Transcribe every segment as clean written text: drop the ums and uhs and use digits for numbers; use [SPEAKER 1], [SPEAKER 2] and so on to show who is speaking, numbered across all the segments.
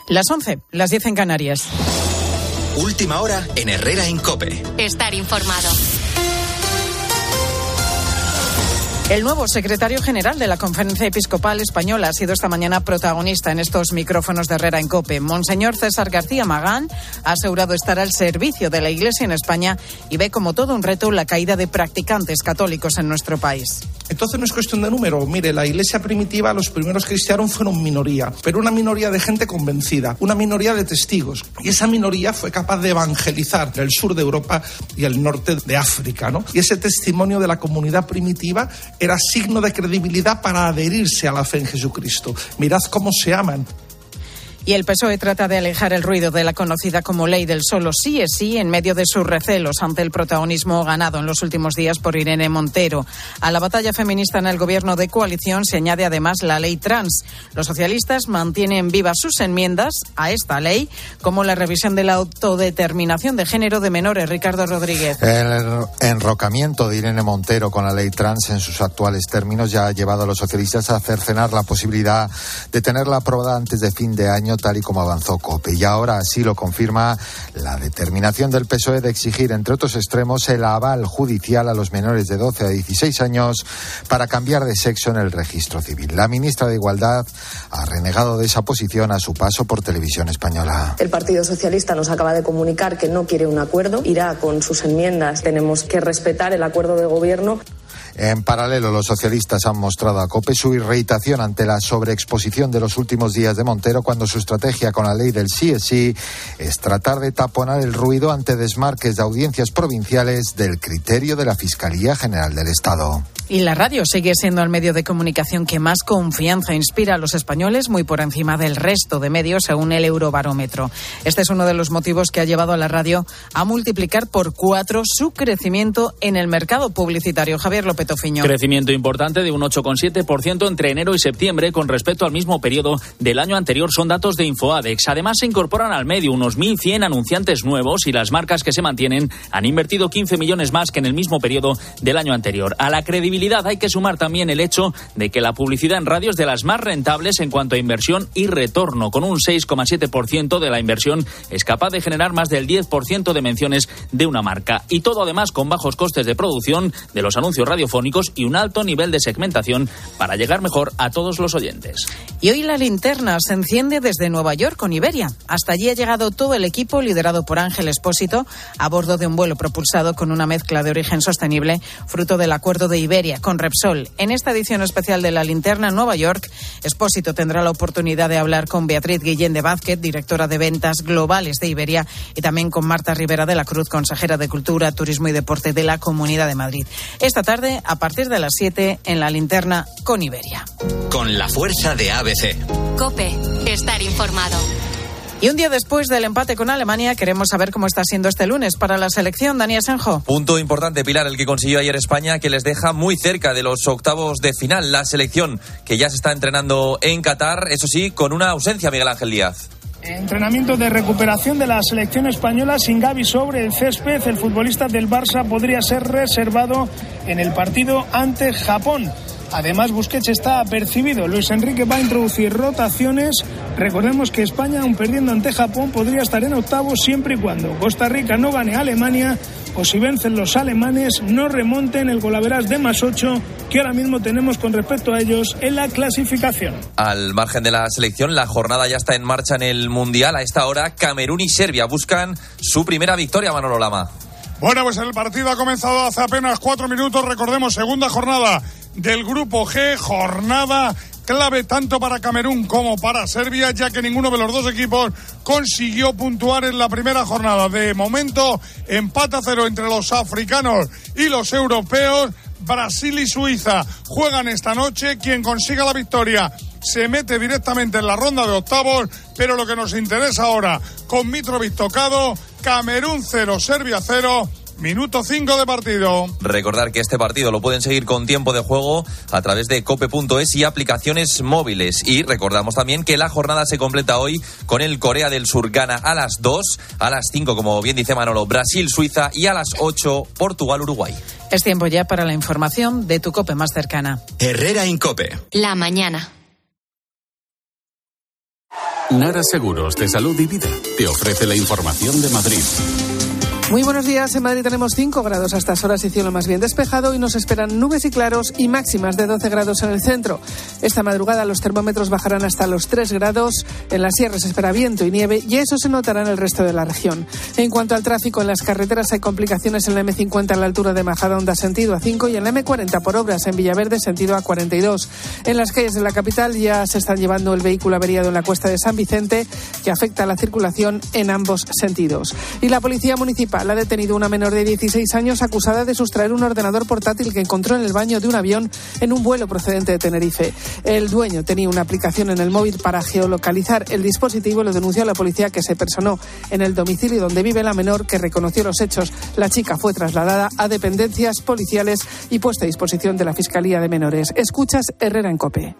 [SPEAKER 1] Las 11, las 10 en Canarias.
[SPEAKER 2] Última hora en Herrera en COPE.
[SPEAKER 3] Estar informado.
[SPEAKER 1] El nuevo secretario general de la Conferencia Episcopal Española ha sido esta mañana protagonista en estos micrófonos de Herrera en COPE. Monseñor César García Magán ha asegurado estar al servicio de la Iglesia en España y ve como todo un reto la caída de practicantes católicos en nuestro país.
[SPEAKER 4] Entonces no es cuestión de número. Mire, la Iglesia primitiva, los primeros cristianos fueron minoría, pero una minoría de gente convencida, una minoría de testigos. Y esa minoría fue capaz de evangelizar el sur de Europa y el norte de África, ¿no? Y ese testimonio de la comunidad primitiva era signo de credibilidad para adherirse a la fe en Jesucristo. Mirad cómo se aman.
[SPEAKER 1] Y el PSOE trata de alejar el ruido de la conocida como ley del solo sí es sí en medio de sus recelos ante el protagonismo ganado en los últimos días por Irene Montero. A la batalla feminista en el gobierno de coalición se añade además la ley trans. Los socialistas mantienen vivas sus enmiendas a esta ley, como la revisión de la autodeterminación de género de menores. Ricardo Rodríguez.
[SPEAKER 5] El enrocamiento de Irene Montero con la ley trans en sus actuales términos ya ha llevado a los socialistas a cercenar la posibilidad de tenerla aprobada antes de fin de año, tal y como avanzó COPE. Y ahora así lo confirma la determinación del PSOE de exigir, entre otros extremos, el aval judicial a los menores de 12 a 16 años para cambiar de sexo en el registro civil. La ministra de Igualdad ha renegado de esa posición a su paso por Televisión Española.
[SPEAKER 6] El Partido Socialista nos acaba de comunicar que no quiere un acuerdo, irá con sus enmiendas. Tenemos que respetar el acuerdo de gobierno.
[SPEAKER 5] En paralelo, los socialistas han mostrado a COPE su irritación ante la sobreexposición de los últimos días de Montero, cuando su estrategia con la ley del sí es sí es tratar de taponar el ruido ante desmarques de audiencias provinciales del criterio de la Fiscalía General del Estado.
[SPEAKER 1] Y la radio sigue siendo el medio de comunicación que más confianza inspira a los españoles, muy por encima del resto de medios, según el Eurobarómetro. Este es uno de los motivos que ha llevado a la radio a multiplicar por 4 su crecimiento en el mercado publicitario. Javier López Tofiño.
[SPEAKER 7] Crecimiento importante de un 8,7% entre enero y septiembre con respecto al mismo periodo del año anterior. Son datos de Infoadex. Además, se incorporan al medio unos 1.100 anunciantes nuevos y las marcas que se mantienen han invertido 15 millones más que en el mismo periodo del año anterior. A la credibilidad hay que sumar también el hecho de que la publicidad en radio es de las más rentables en cuanto a inversión y retorno. Con un 6,7% de la inversión es capaz de generar más del 10% de menciones de una marca. Y todo además con bajos costes de producción de los anuncios radiofónicos y un alto nivel de segmentación para llegar mejor a todos los oyentes.
[SPEAKER 1] Y hoy la linterna se enciende desde Nueva York con Iberia. Hasta allí ha llegado todo el equipo liderado por Ángel Expósito a bordo de un vuelo propulsado con una mezcla de origen sostenible, fruto del acuerdo de Iberia con Repsol. En esta edición especial de la linterna en Nueva York, Expósito tendrá la oportunidad de hablar con Beatriz Guillén de Vázquez, directora de ventas globales de Iberia, y también con Marta Rivera de la Cruz, consejera de Cultura, Turismo y Deporte de la Comunidad de Madrid. Esta tarde, a partir de las 7, en la linterna con Iberia.
[SPEAKER 2] Con la fuerza de ABC.
[SPEAKER 3] COPE. Estar informado.
[SPEAKER 1] Y un día después del empate con Alemania, queremos saber cómo está siendo este lunes para la selección. Dani Asenjo.
[SPEAKER 8] Punto importante, Pilar, el que consiguió ayer España, que les deja muy cerca de los octavos de final. La selección que ya se está entrenando en Qatar, eso sí, con una ausencia, Miguel Ángel Díaz.
[SPEAKER 9] Entrenamiento de recuperación de la selección española sin Gavi sobre el césped. El futbolista del Barça podría ser reservado en el partido ante Japón. Además, Busquets está apercibido. Luis Enrique va a introducir rotaciones. Recordemos que España, aun perdiendo ante Japón, podría estar en octavos siempre y cuando Costa Rica no gane a Alemania, o si vencen los alemanes, no remonten el golaveras de +8 que ahora mismo tenemos con respecto a ellos en la clasificación.
[SPEAKER 8] Al margen de la selección, la jornada ya está en marcha en el Mundial. A esta hora, Camerún y Serbia buscan su primera victoria, Manolo Lama.
[SPEAKER 10] Bueno, pues el partido ha comenzado hace apenas 4 minutos. Recordemos, segunda jornada del Grupo G, jornada clave tanto para Camerún como para Serbia, ya que ninguno de los dos equipos consiguió puntuar en la primera jornada. De momento, empate a 0 entre los africanos y los europeos. Brasil y Suiza juegan esta noche. Quien consiga la victoria se mete directamente en la ronda de octavos, pero lo que nos interesa ahora, con Mitrovic tocado, Camerún 0, Serbia 0, minuto 5 de partido.
[SPEAKER 8] Recordar que este partido lo pueden seguir con tiempo de juego a través de cope.es y aplicaciones móviles. Y recordamos también que la jornada se completa hoy con el Corea del Sur gana a las 2, a las 5, como bien dice Manolo, Brasil-Suiza, y a las 8, Portugal-Uruguay.
[SPEAKER 1] Es tiempo ya para la información de tu COPE más cercana.
[SPEAKER 2] Herrera en COPE.
[SPEAKER 3] La mañana.
[SPEAKER 11] Nara Seguros de Salud y Vida te ofrece la información de Madrid.
[SPEAKER 9] Muy buenos días. En Madrid tenemos 5 grados a estas horas y cielo más bien despejado, y nos esperan nubes y claros y máximas de 12 grados en el centro. Esta madrugada los termómetros bajarán hasta los 3 grados. En la sierra se espera viento y nieve, y eso se notará en el resto de la región. En cuanto al tráfico, en las carreteras hay complicaciones en la M50 a la altura de Majadahonda sentido A5 y en la M40 por obras en Villaverde sentido A42. En las calles de la capital ya se están llevando el vehículo averiado en la Cuesta de San Vicente, que afecta a la circulación en ambos sentidos. Y la Policía Municipal ha detenido una menor de 16 años acusada de sustraer un ordenador portátil que encontró en el baño de un avión en un vuelo procedente de Tenerife. El dueño tenía una aplicación en el móvil para geolocalizar el dispositivo y lo denunció a la policía, que se personó en el domicilio donde vive la menor, que reconoció los hechos. La chica fue trasladada a dependencias policiales y puesta a disposición de la Fiscalía de Menores. Escuchas Herrera en COPE.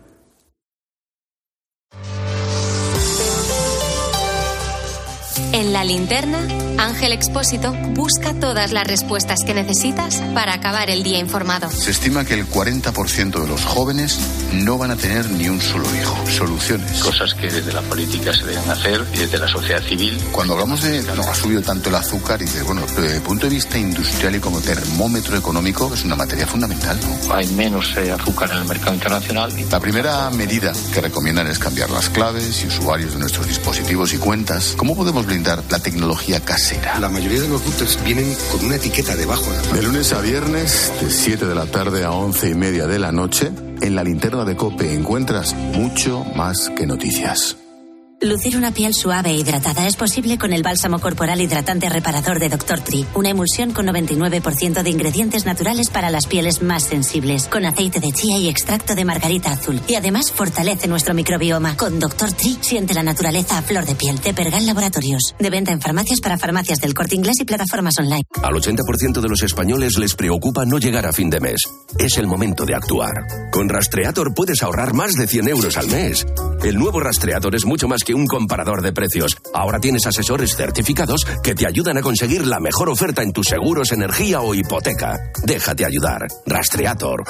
[SPEAKER 3] En La Linterna, Ángel Expósito busca todas las respuestas que necesitas para acabar el día informado.
[SPEAKER 12] Se estima que el 40% de los jóvenes no van a tener ni un solo hijo. Soluciones.
[SPEAKER 13] Cosas que desde la política se deben hacer y desde la sociedad civil.
[SPEAKER 12] Cuando hablamos de no ha subido tanto el azúcar, y desde el punto de vista industrial y como termómetro económico, es una materia fundamental, ¿no?
[SPEAKER 13] Hay menos azúcar en el mercado internacional.
[SPEAKER 12] La primera medida que recomiendan es cambiar las claves y usuarios de nuestros dispositivos y cuentas. ¿Cómo podemos blindar la tecnología casera?
[SPEAKER 14] La mayoría de los routers vienen con una etiqueta debajo.
[SPEAKER 15] De lunes a viernes, de 7 de la tarde a 11:30 de la noche, en La Linterna de COPE encuentras mucho más que noticias.
[SPEAKER 16] Lucir una piel suave e hidratada es posible con el bálsamo corporal hidratante reparador de Dr. Tree, una emulsión con 99% de ingredientes naturales para las pieles más sensibles, con aceite de chía y extracto de margarita azul. Y además fortalece nuestro microbioma. Con Dr. Tree siente la naturaleza a flor de piel. De Pergal Laboratorios. De venta en farmacias para farmacias del Corte Inglés y plataformas online.
[SPEAKER 17] Al 80% de los españoles les preocupa no llegar a fin de mes. Es el momento de actuar. Con Rastreator puedes ahorrar más de 100 euros al mes. El nuevo Rastreator es mucho más que un comparador de precios. Ahora tienes asesores certificados que te ayudan a conseguir la mejor oferta en tus seguros, energía o hipoteca. Déjate ayudar. Rastreator.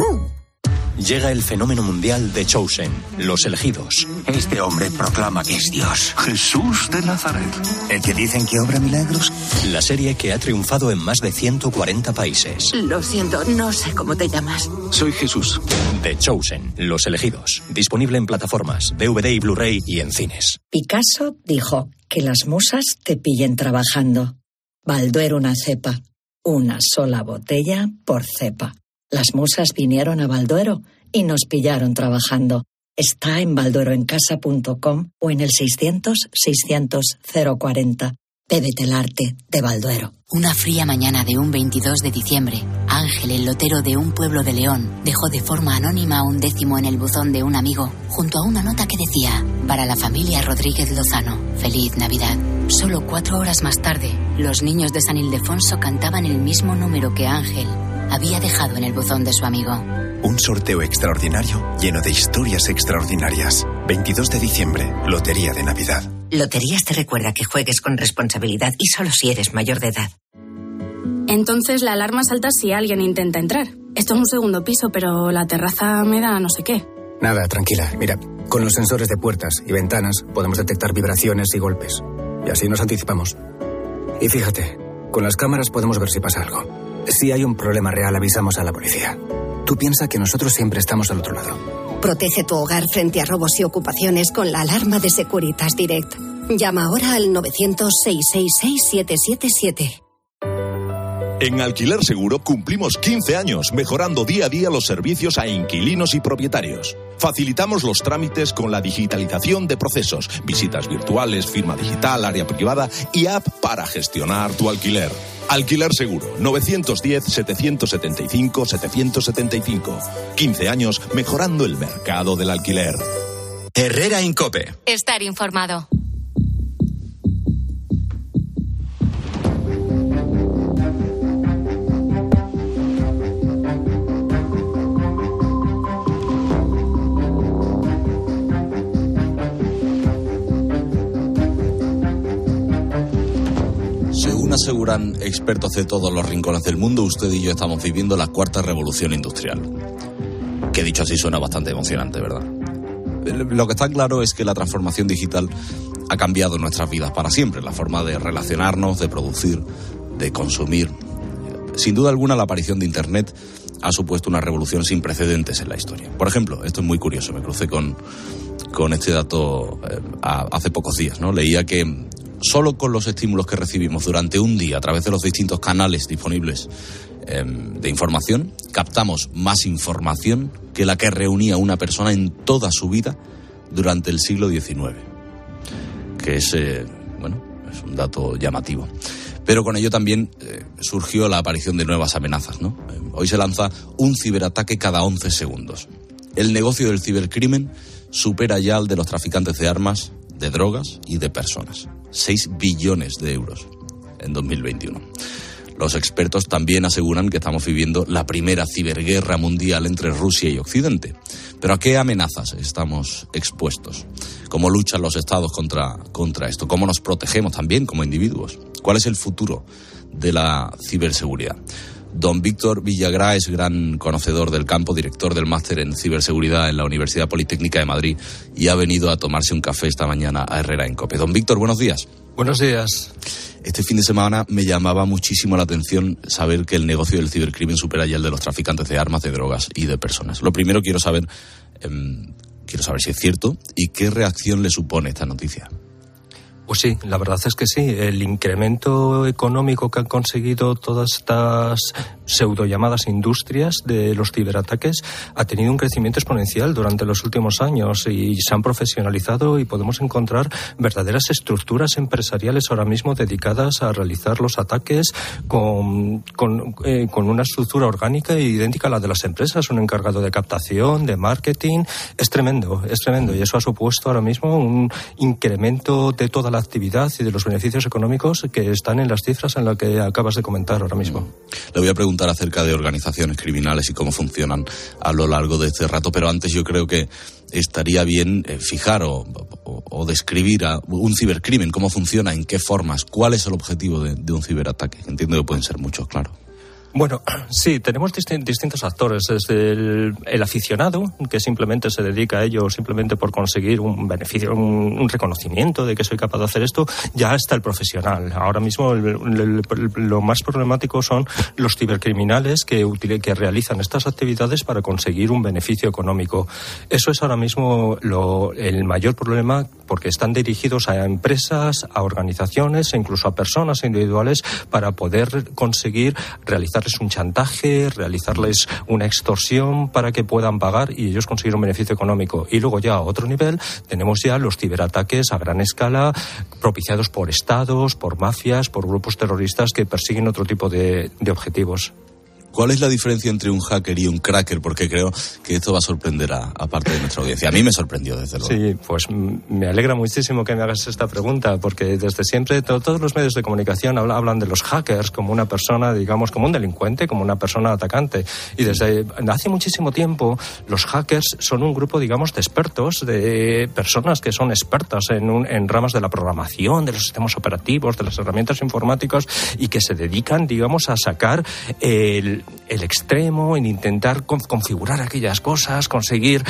[SPEAKER 18] Llega el fenómeno mundial The Chosen, Los Elegidos.
[SPEAKER 19] Este hombre proclama que es Dios. Jesús de Nazaret. ¿El que dicen que obra milagros?
[SPEAKER 18] La serie que ha triunfado en más de 140 países.
[SPEAKER 20] Lo siento, no sé cómo te llamas.
[SPEAKER 18] Soy Jesús. The Chosen, Los Elegidos. Disponible en plataformas, DVD y Blu-ray y en cines.
[SPEAKER 21] Picasso dijo que las musas te pillen trabajando. Balduero una cepa. Una sola botella por cepa. Las musas vinieron a Balduero y nos pillaron trabajando. Está en baldueroencasa.com o en el 600-600-040. Bébete el arte de Balduero.
[SPEAKER 22] Una fría mañana de un 22 de diciembre, Ángel, el lotero de un pueblo de León, dejó de forma anónima un décimo en el buzón de un amigo, junto a una nota que decía: para la familia Rodríguez Lozano, feliz Navidad. Solo 4 horas más tarde, los niños de San Ildefonso cantaban el mismo número que Ángel había dejado en el buzón de su amigo.
[SPEAKER 23] Un sorteo extraordinario lleno de historias extraordinarias. 22 de diciembre, Lotería de Navidad.
[SPEAKER 21] Loterías te recuerda que juegues con responsabilidad y solo si eres mayor de edad.
[SPEAKER 24] Entonces la alarma salta si alguien intenta entrar. Esto es un segundo piso, pero la terraza me da no sé qué.
[SPEAKER 25] Nada, tranquila. Mira, con los sensores de puertas y ventanas podemos detectar vibraciones y golpes. Y así nos anticipamos. Y fíjate, con las cámaras podemos ver si pasa algo. Si hay un problema real, avisamos a la policía. Tú piensa que nosotros siempre estamos al otro lado.
[SPEAKER 26] Protege tu hogar frente a robos y ocupaciones con la alarma de Securitas Direct. Llama ahora al 900-666-777.
[SPEAKER 27] En Alquiler Seguro cumplimos 15 años mejorando día a día los servicios a inquilinos y propietarios. Facilitamos los trámites con la digitalización de procesos, visitas virtuales, firma digital, área privada y app para gestionar tu alquiler. Alquiler Seguro, 910-775-775. 15 años mejorando el mercado del alquiler.
[SPEAKER 2] Herrera en COPE.
[SPEAKER 3] Estar informado.
[SPEAKER 28] Según aseguran expertos de todos los rincones del mundo, usted y yo estamos viviendo la cuarta revolución industrial. Que dicho así suena bastante emocionante, ¿verdad? Lo que está claro es que la transformación digital ha cambiado nuestras vidas para siempre, la forma de relacionarnos, de producir, de consumir. Sin duda alguna, la aparición de Internet ha supuesto una revolución sin precedentes en la historia. Por ejemplo, esto es muy curioso, me crucé con este dato hace pocos días, ¿no? Leía que solo con los estímulos que recibimos durante un día a través de los distintos canales disponibles de información, captamos más información que la que reunía una persona en toda su vida durante el siglo XIX, que es un dato llamativo. Pero con ello también surgió la aparición de nuevas amenazas, ¿no? Hoy se lanza un ciberataque cada 11 segundos. El negocio del cibercrimen supera ya al de los traficantes de armas, de drogas y de personas. 6 billones de euros en 2021. Los expertos también aseguran que estamos viviendo la primera ciberguerra mundial entre Rusia y Occidente. ¿Pero a qué amenazas estamos expuestos? ¿Cómo luchan los estados contra esto? ¿Cómo nos protegemos también como individuos? ¿Cuál es el futuro de la ciberseguridad? Don Víctor Villagrá es gran conocedor del campo, director del máster en ciberseguridad en la Universidad Politécnica de Madrid y ha venido a tomarse un café esta mañana a Herrera en COPE. Don Víctor, buenos días.
[SPEAKER 1] Buenos días.
[SPEAKER 28] Este fin de semana me llamaba muchísimo la atención saber que el negocio del cibercrimen supera ya el de los traficantes de armas, de drogas y de personas. Lo primero quiero saber si es cierto y qué reacción le supone esta noticia.
[SPEAKER 1] Pues sí, la verdad es que sí. El incremento económico que han conseguido todas estas pseudo llamadas industrias de los ciberataques ha tenido un crecimiento exponencial durante los últimos años y se han profesionalizado y podemos encontrar verdaderas estructuras empresariales ahora mismo dedicadas a realizar los ataques con una estructura orgánica e idéntica a la de las empresas, un encargado de captación, de marketing. Es tremendo y eso ha supuesto ahora mismo un incremento de toda la actividad y de los beneficios económicos que están en las cifras en las que acabas de comentar ahora mismo.
[SPEAKER 28] Le voy a preguntar acerca de organizaciones criminales y cómo funcionan a lo largo de este rato, pero antes yo creo que estaría bien fijar o describir a un cibercrimen, cómo funciona, en qué formas, cuál es el objetivo de un ciberataque. Entiendo que pueden ser muchos, claro.
[SPEAKER 1] Bueno, sí, tenemos distintos actores. Desde el aficionado, que simplemente se dedica a ello simplemente por conseguir un beneficio, un reconocimiento de que soy capaz de hacer esto, ya está el profesional. Ahora mismo lo más problemático son los cibercriminales que realizan estas actividades para conseguir un beneficio económico. Eso es ahora mismo el mayor problema, porque están dirigidos a empresas, a organizaciones e incluso a personas individuales para poder conseguir realizarles un chantaje, realizarles una extorsión para que puedan pagar y ellos conseguir un beneficio económico. Y luego ya a otro nivel tenemos ya los ciberataques a gran escala propiciados por estados, por mafias, por grupos terroristas que persiguen otro tipo de objetivos.
[SPEAKER 28] ¿Cuál es la diferencia entre un hacker y un cracker? Porque creo que esto va a sorprender a parte de nuestra audiencia. A mí me sorprendió, desde luego.
[SPEAKER 1] Sí, pues me alegra muchísimo que me hagas esta pregunta, porque desde siempre todos los medios de comunicación hablan de los hackers como una persona, digamos, como un delincuente, como una persona atacante. Y desde hace muchísimo tiempo los hackers son un grupo, digamos, de expertos, de personas que son expertas en ramas de la programación, de los sistemas operativos, de las herramientas informáticas y que se dedican, digamos, a sacar el extremo, en intentar configurar aquellas cosas, conseguir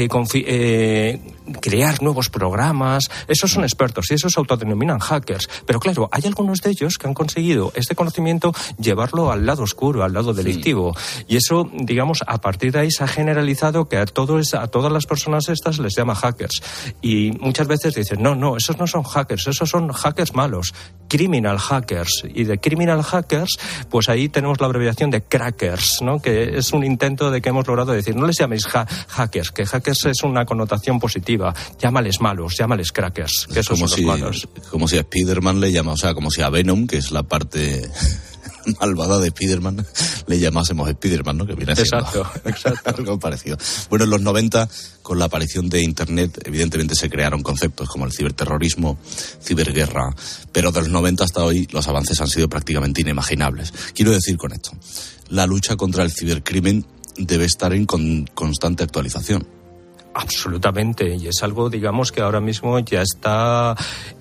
[SPEAKER 1] crear nuevos programas. Esos son expertos y esos se autodenominan hackers. Pero claro, hay algunos de ellos que han conseguido este conocimiento llevarlo al lado oscuro, al lado delictivo. Sí. Y eso, digamos, a partir de ahí se ha generalizado que a todas las personas estas les llama hackers. Y muchas veces dicen, no, esos no son hackers, esos son hackers malos, criminal hackers. Y de criminal hackers, pues ahí tenemos la abreviación de crackers, ¿no? Que es un intento de que hemos logrado decir, no les llaméis hackers, que hackers es una connotación positiva. Llámales malos, llámales crackers, que esos son los malos.
[SPEAKER 28] Como si a Spiderman le llama, o sea, como si a Venom, que es la parte malvada de Spiderman, le llamásemos Spiderman, ¿no? Que viene siendo
[SPEAKER 1] exacto.
[SPEAKER 28] Algo parecido. Bueno, en los 90, con la aparición de Internet, evidentemente se crearon conceptos como el ciberterrorismo, ciberguerra, pero de los 90 hasta hoy los avances han sido prácticamente inimaginables. Quiero decir con esto, la lucha contra el cibercrimen debe estar en constante actualización.
[SPEAKER 1] Absolutamente, y es algo, digamos, que ahora mismo ya está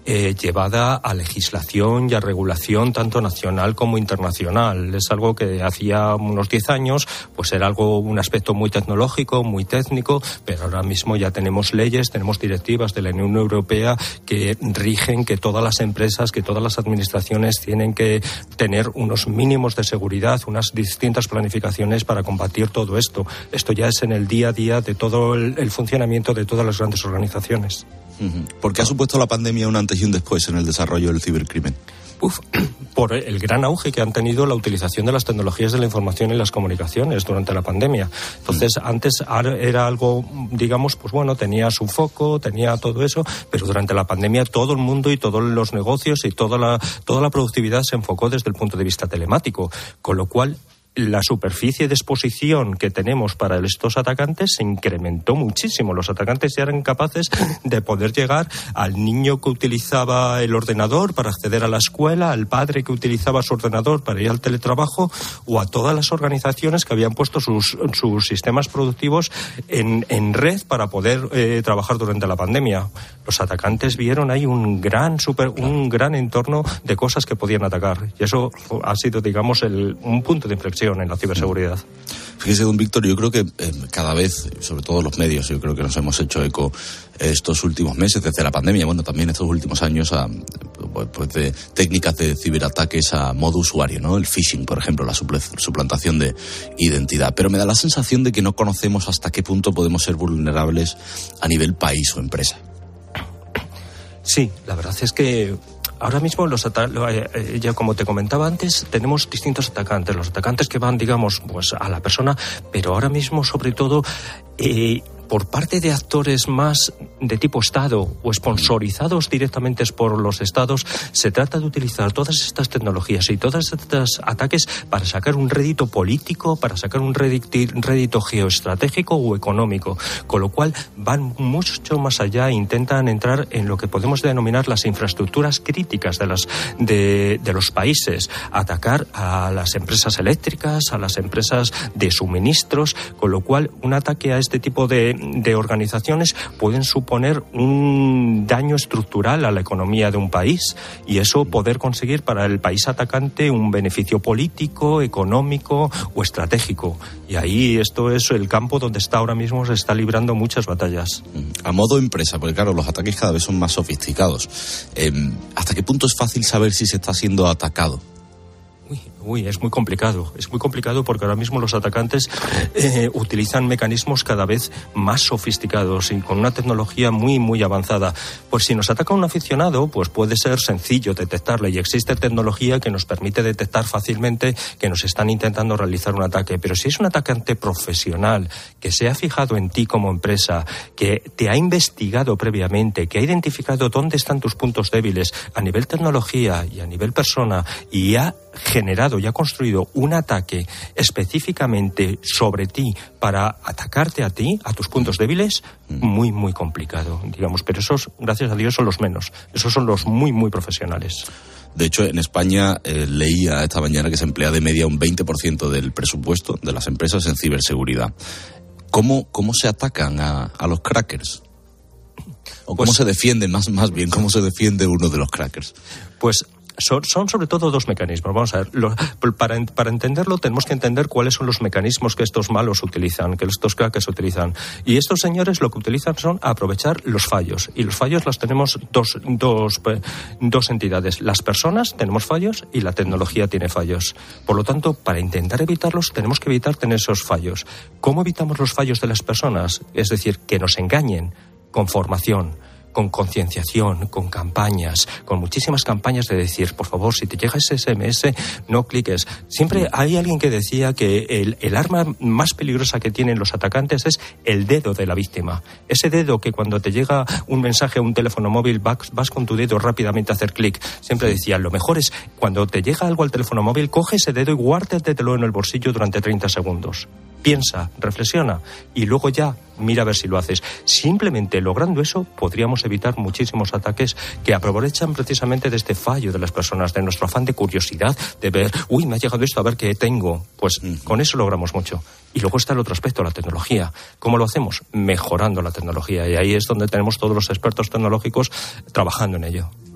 [SPEAKER 1] llevada a legislación y a regulación tanto nacional como internacional. Es algo que hacía unos 10 años pues era un aspecto muy tecnológico, muy técnico, pero ahora mismo ya tenemos leyes, tenemos directivas de la Unión Europea que rigen que todas las empresas, que todas las administraciones tienen que tener unos mínimos de seguridad, unas distintas planificaciones para combatir todo esto. Esto ya es en el día a día de todo el funcionamiento de todas las grandes organizaciones.
[SPEAKER 28] ¿Por qué ha supuesto la pandemia un antes y un después en el desarrollo del cibercrimen?
[SPEAKER 1] Por el gran auge que han tenido la utilización de las tecnologías de la información y las comunicaciones durante la pandemia. Entonces, antes era algo, digamos, pues bueno, tenía su foco, tenía todo eso, pero durante la pandemia todo el mundo y todos los negocios y toda la productividad se enfocó desde el punto de vista telemático, con lo cual la superficie de exposición que tenemos para estos atacantes se incrementó muchísimo. Los atacantes ya eran capaces de poder llegar al niño que utilizaba el ordenador para acceder a la escuela, al padre que utilizaba su ordenador para ir al teletrabajo, o a todas las organizaciones que habían puesto sus sistemas productivos en red para poder trabajar durante la pandemia. Los atacantes vieron ahí un gran entorno de cosas que podían atacar, y eso ha sido, digamos, un punto de inflexión en la ciberseguridad.
[SPEAKER 28] Fíjese, don Víctor, yo creo que cada vez, sobre todo los medios, yo creo que nos hemos hecho eco estos últimos meses, desde la pandemia, bueno, también estos últimos años, pues de técnicas de ciberataques a modo usuario, ¿no? El phishing, por ejemplo, la suplantación de identidad. Pero me da la sensación de que no conocemos hasta qué punto podemos ser vulnerables a nivel país o empresa.
[SPEAKER 1] Sí, la verdad es que ahora mismo ya como te comentaba antes, tenemos distintos atacantes. Los atacantes que van, digamos, pues a la persona, pero ahora mismo, sobre todo, por parte de actores más de tipo Estado o sponsorizados directamente por los Estados, se trata de utilizar todas estas tecnologías y todos estos ataques para sacar un rédito político, para sacar un rédito geoestratégico o económico, con lo cual van mucho más allá e intentan entrar en lo que podemos denominar las infraestructuras críticas de los países, atacar a las empresas eléctricas, a las empresas de suministros, con lo cual un ataque a este tipo de organizaciones pueden suponer un daño estructural a la economía de un país, y eso poder conseguir para el país atacante un beneficio político, económico o estratégico. Y ahí esto es el campo donde ahora mismo se está librando muchas batallas.
[SPEAKER 28] A modo empresa, porque claro, los ataques cada vez son más sofisticados. ¿Hasta qué punto es fácil saber si se está siendo atacado?
[SPEAKER 1] Es muy complicado. Es muy complicado porque ahora mismo los atacantes utilizan mecanismos cada vez más sofisticados y con una tecnología muy, muy avanzada. Pues si nos ataca un aficionado, pues puede ser sencillo detectarle, y existe tecnología que nos permite detectar fácilmente que nos están intentando realizar un ataque. Pero si es un atacante profesional que se ha fijado en ti como empresa, que te ha investigado previamente, que ha identificado dónde están tus puntos débiles a nivel tecnología y a nivel persona, y ha generado y ha construido un ataque específicamente sobre ti para atacarte a ti, a tus puntos débiles, muy, muy complicado, digamos. Pero esos, gracias a Dios, son los menos. Esos son los muy, muy profesionales.
[SPEAKER 28] De hecho, en España leía esta mañana que se emplea de media un 20% del presupuesto de las empresas en ciberseguridad. ¿Cómo se atacan a los crackers? ¿O cómo se defienden, más bien, cómo se defiende uno de los crackers?
[SPEAKER 1] Pues son sobre todo dos mecanismos. Vamos a ver, para entenderlo tenemos que entender cuáles son los mecanismos que estos malos utilizan, que estos crackers utilizan. Y estos señores lo que utilizan son aprovechar los fallos. Y los fallos los tenemos dos entidades. Las personas tenemos fallos y la tecnología tiene fallos. Por lo tanto, para intentar evitarlos, tenemos que evitar tener esos fallos. ¿Cómo evitamos los fallos de las personas? Es decir, que nos engañen con formación, con concienciación, con campañas, con muchísimas campañas de decir, por favor, si te llega ese SMS, no cliques. Siempre hay alguien que decía que el arma más peligrosa que tienen los atacantes es el dedo de la víctima. Ese dedo que cuando te llega un mensaje a un teléfono móvil vas con tu dedo rápidamente a hacer clic. Siempre decía, lo mejor es cuando te llega algo al teléfono móvil, coge ese dedo y guárdatelo en el bolsillo durante 30 segundos. Piensa, reflexiona y luego ya mira a ver si lo haces. Simplemente logrando eso podríamos evitar muchísimos ataques que aprovechan precisamente de este fallo de las personas, de nuestro afán de curiosidad, de ver, me ha llegado esto, a ver qué tengo. Pues con eso logramos mucho. Y luego está el otro aspecto, la tecnología. ¿Cómo lo hacemos? Mejorando la tecnología. Y ahí es donde tenemos todos los expertos tecnológicos trabajando en ello.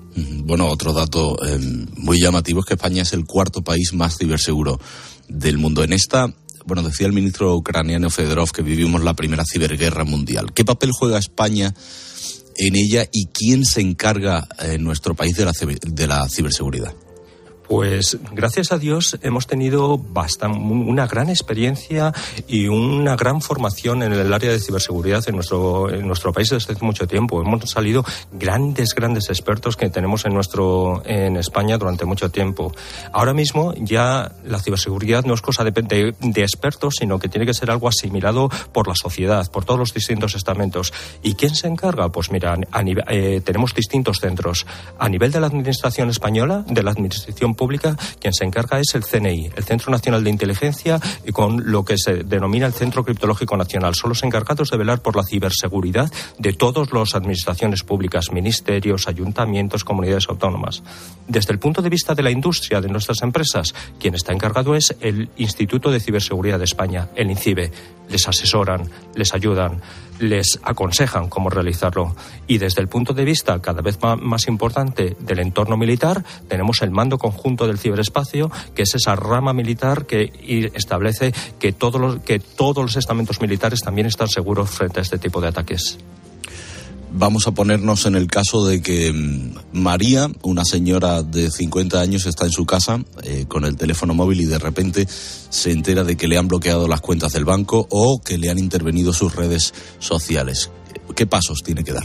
[SPEAKER 28] Bueno, otro dato muy llamativo es que España es el cuarto país más ciberseguro del mundo. En esta, bueno, decía el ministro ucraniano Fedorov que vivimos la primera ciberguerra mundial. ¿Qué papel juega España en ella y quién se encarga en nuestro país de la ciberseguridad?
[SPEAKER 1] Pues gracias a Dios hemos tenido una gran experiencia y una gran formación en el área de ciberseguridad en nuestro país desde hace mucho tiempo. Hemos salido grandes expertos que tenemos en España durante mucho tiempo. Ahora mismo ya la ciberseguridad no es cosa de expertos, sino que tiene que ser algo asimilado por la sociedad, por todos los distintos estamentos. ¿Y quién se encarga? Pues mira, tenemos distintos centros. A nivel de la administración española, de la administración pública, quien se encarga es el CNI, el Centro Nacional de Inteligencia, y con lo que se denomina el Centro Criptológico Nacional. Son los encargados de velar por la ciberseguridad de todas las administraciones públicas, ministerios, ayuntamientos, comunidades autónomas. Desde el punto de vista de la industria, de nuestras empresas, quien está encargado es el Instituto de Ciberseguridad de España, el INCIBE. Les asesoran, les ayudan, les aconsejan cómo realizarlo. Y desde el punto de vista cada vez más importante del entorno militar, tenemos el Mando Conjunto del Ciberespacio, que es esa rama militar que establece que todos los estamentos militares también están seguros frente a este tipo de ataques.
[SPEAKER 28] Vamos a ponernos en el caso de que María, una señora de 50 años, está en su casa con el teléfono móvil y de repente se entera de que le han bloqueado las cuentas del banco o que le han intervenido sus redes sociales. ¿Qué pasos tiene que dar?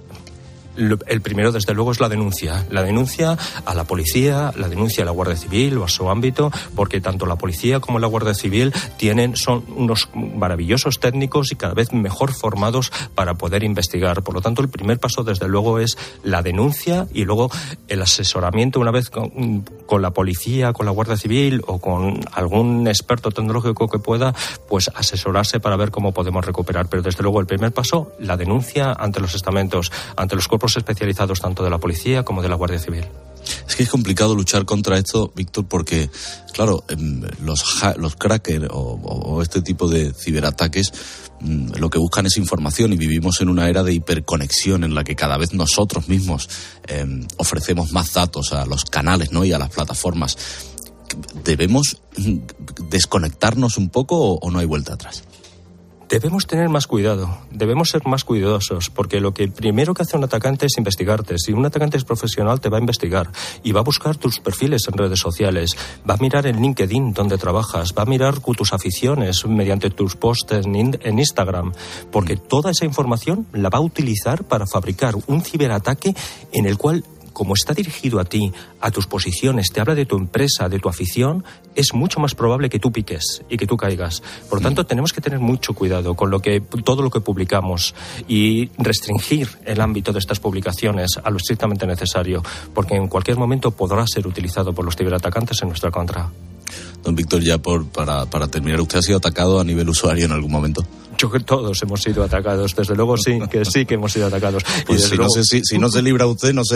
[SPEAKER 1] El primero, desde luego, es la denuncia. La denuncia a la policía, la denuncia a la Guardia Civil o a su ámbito, porque tanto la policía como la Guardia Civil son unos maravillosos técnicos y cada vez mejor formados para poder investigar. Por lo tanto, el primer paso, desde luego, es la denuncia y luego el asesoramiento una vez con la policía, con la Guardia Civil o con algún experto tecnológico que pueda, pues asesorarse para ver cómo podemos recuperar. Pero, desde luego, el primer paso, la denuncia ante los estamentos, ante los cuerpos especializados tanto de la policía como de la Guardia Civil.
[SPEAKER 28] Es que es complicado luchar contra esto, Víctor, porque, claro, los crackers o este tipo de ciberataques lo que buscan es información y vivimos en una era de hiperconexión en la que cada vez nosotros mismos ofrecemos más datos a los canales, ¿no? Y a las plataformas. ¿Debemos desconectarnos un poco o no hay vuelta atrás?
[SPEAKER 1] Debemos tener más cuidado, debemos ser más cuidadosos, porque lo que primero que hace un atacante es investigarte. Si un atacante es profesional, te va a investigar y va a buscar tus perfiles en redes sociales, va a mirar en LinkedIn donde trabajas, va a mirar tus aficiones mediante tus posts en Instagram, porque toda esa información la va a utilizar para fabricar un ciberataque en el cual, como está dirigido a ti, a tus posiciones, te habla de tu empresa, de tu afición, es mucho más probable que tú piques y que tú caigas. Por lo tanto, tenemos que tener mucho cuidado con todo lo que publicamos y restringir el ámbito de estas publicaciones a lo estrictamente necesario, porque en cualquier momento podrá ser utilizado por los ciberatacantes en nuestra contra.
[SPEAKER 28] Don Víctor, ya para terminar, ¿usted ha sido atacado a nivel usuario en algún momento?
[SPEAKER 1] Yo creo que todos hemos sido atacados, desde luego sí que hemos sido atacados.
[SPEAKER 28] Pues si no se libra usted, no sé.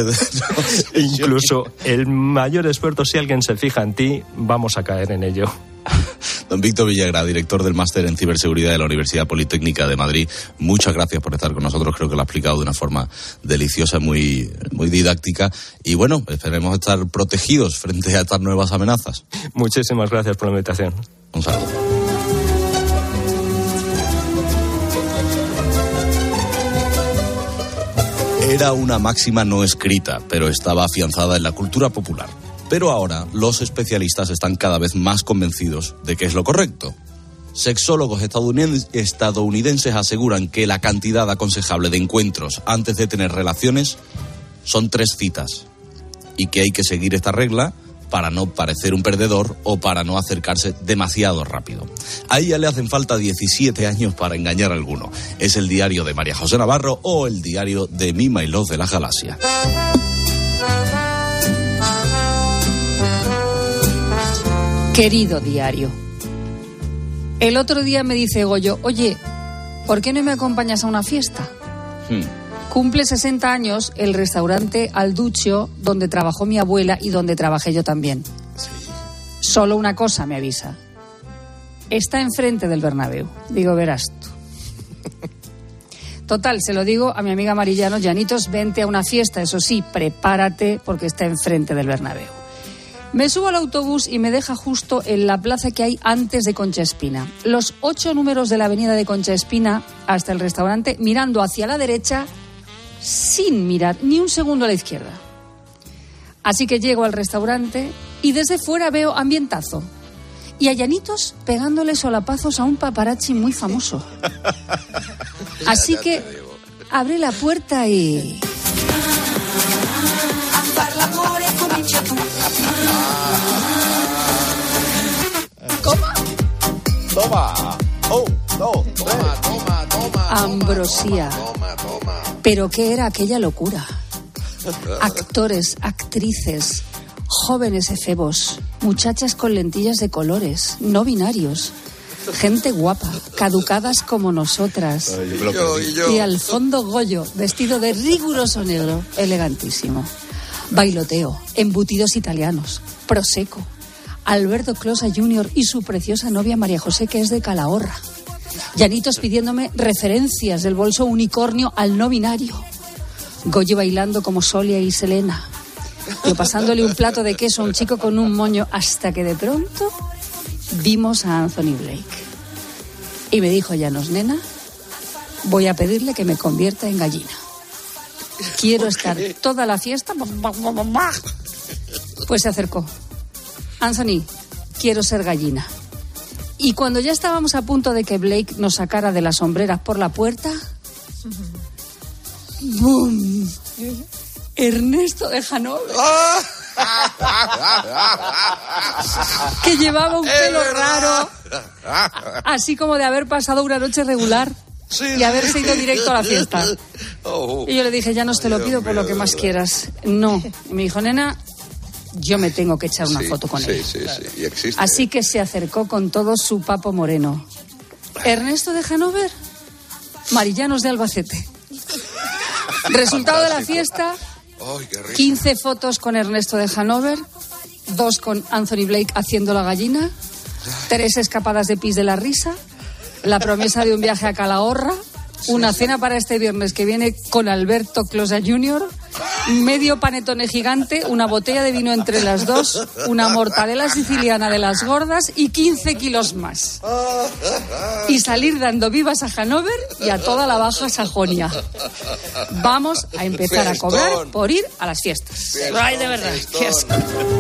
[SPEAKER 1] Incluso el mayor experto, si alguien se fija en ti, vamos a caer en ello.
[SPEAKER 28] Don Víctor Villagra, director del Máster en Ciberseguridad de la Universidad Politécnica de Madrid, muchas gracias por estar con nosotros. Creo que lo ha explicado de una forma deliciosa, muy didáctica. Y bueno, esperemos estar protegidos frente a estas nuevas amenazas.
[SPEAKER 1] Muchísimas gracias por la invitación.
[SPEAKER 28] Un saludo. Era una máxima no escrita, pero estaba afianzada en la cultura popular. Pero ahora los especialistas están cada vez más convencidos de que es lo correcto. Sexólogos estadounidenses aseguran que la cantidad aconsejable de encuentros antes de tener relaciones son 3 citas y que hay que seguir esta regla para no parecer un perdedor o para no acercarse demasiado rápido. A ella le hacen falta 17 años para engañar a alguno. Es el diario de María José Navarro o el diario de Mi My Love de la Galaxia.
[SPEAKER 4] Querido diario, el otro día me dice Goyo, oye, ¿por qué no me acompañas a una fiesta? Cumple 60 años el restaurante Alduccio, donde trabajó mi abuela y donde trabajé yo también. Sí. Solo una cosa me avisa. Está enfrente del Bernabéu. Digo, verás tú. Total, se lo digo a mi amiga Marillanos, Llanitos, vente a una fiesta, eso sí, prepárate porque está enfrente del Bernabéu. Me subo al autobús y me deja justo en la plaza que hay antes de Concha Espina. Los 8 números de la avenida de Concha Espina hasta el restaurante, mirando hacia la derecha, sin mirar ni un segundo a la izquierda. Así que llego al restaurante y desde fuera veo ambientazo. Y a Llanitos pegándole solapazos a un paparazzi muy famoso. Así que abrí la puerta y...
[SPEAKER 28] Toma. Oh, no. Toma.
[SPEAKER 4] Ambrosía. Pero ¿qué era aquella locura? Actores, actrices, jóvenes efebos, muchachas con lentillas de colores, no binarios, gente guapa, caducadas como nosotras. Y al fondo Goyo, vestido de riguroso negro, elegantísimo. Bailoteo, embutidos italianos, prosecco, Alberto Closa Jr. y su preciosa novia María José, que es de Calahorra. Llanitos pidiéndome referencias del bolso unicornio al no binario. Goyo bailando como Solia y Selena. Yo pasándole un plato de queso a un chico con un moño, hasta que de pronto vimos a Anthony Blake. Y me dijo Llanos, nena, voy a pedirle que me convierta en gallina. Quiero estar toda la fiesta. Pues se acercó. Anthony, quiero ser gallina. Y cuando ya estábamos a punto de que Blake nos sacara de las sombreras por la puerta, ¡boom! Ernesto de Hanover. Que llevaba un pelo raro, así como de haber pasado una noche regular y haberse ido directo a la fiesta. Y yo le dije, ya no te lo pido por lo que más quieras. No. Y me dijo, nena, yo me tengo que echar una foto con él.
[SPEAKER 5] Sí. Y existe.
[SPEAKER 4] Así que se acercó con todo su papo moreno. Ernesto de Hanover, Marillanos de Albacete. Resultado de la fiesta, 15 fotos con Ernesto de Hanover, 2 con Anthony Blake haciendo la gallina, 3 escapadas de pis de la risa, la promesa de un viaje a Calahorra, una cena para este viernes que viene con Alberto Closa Jr., medio panetone gigante, una botella de vino entre las dos, una mortadela siciliana de las gordas y 15 kilos más. Y salir dando vivas a Hanover y a toda la Baja Sajonia. Vamos a empezar a cobrar por ir a las fiestas. Ay, de verdad, qué asco.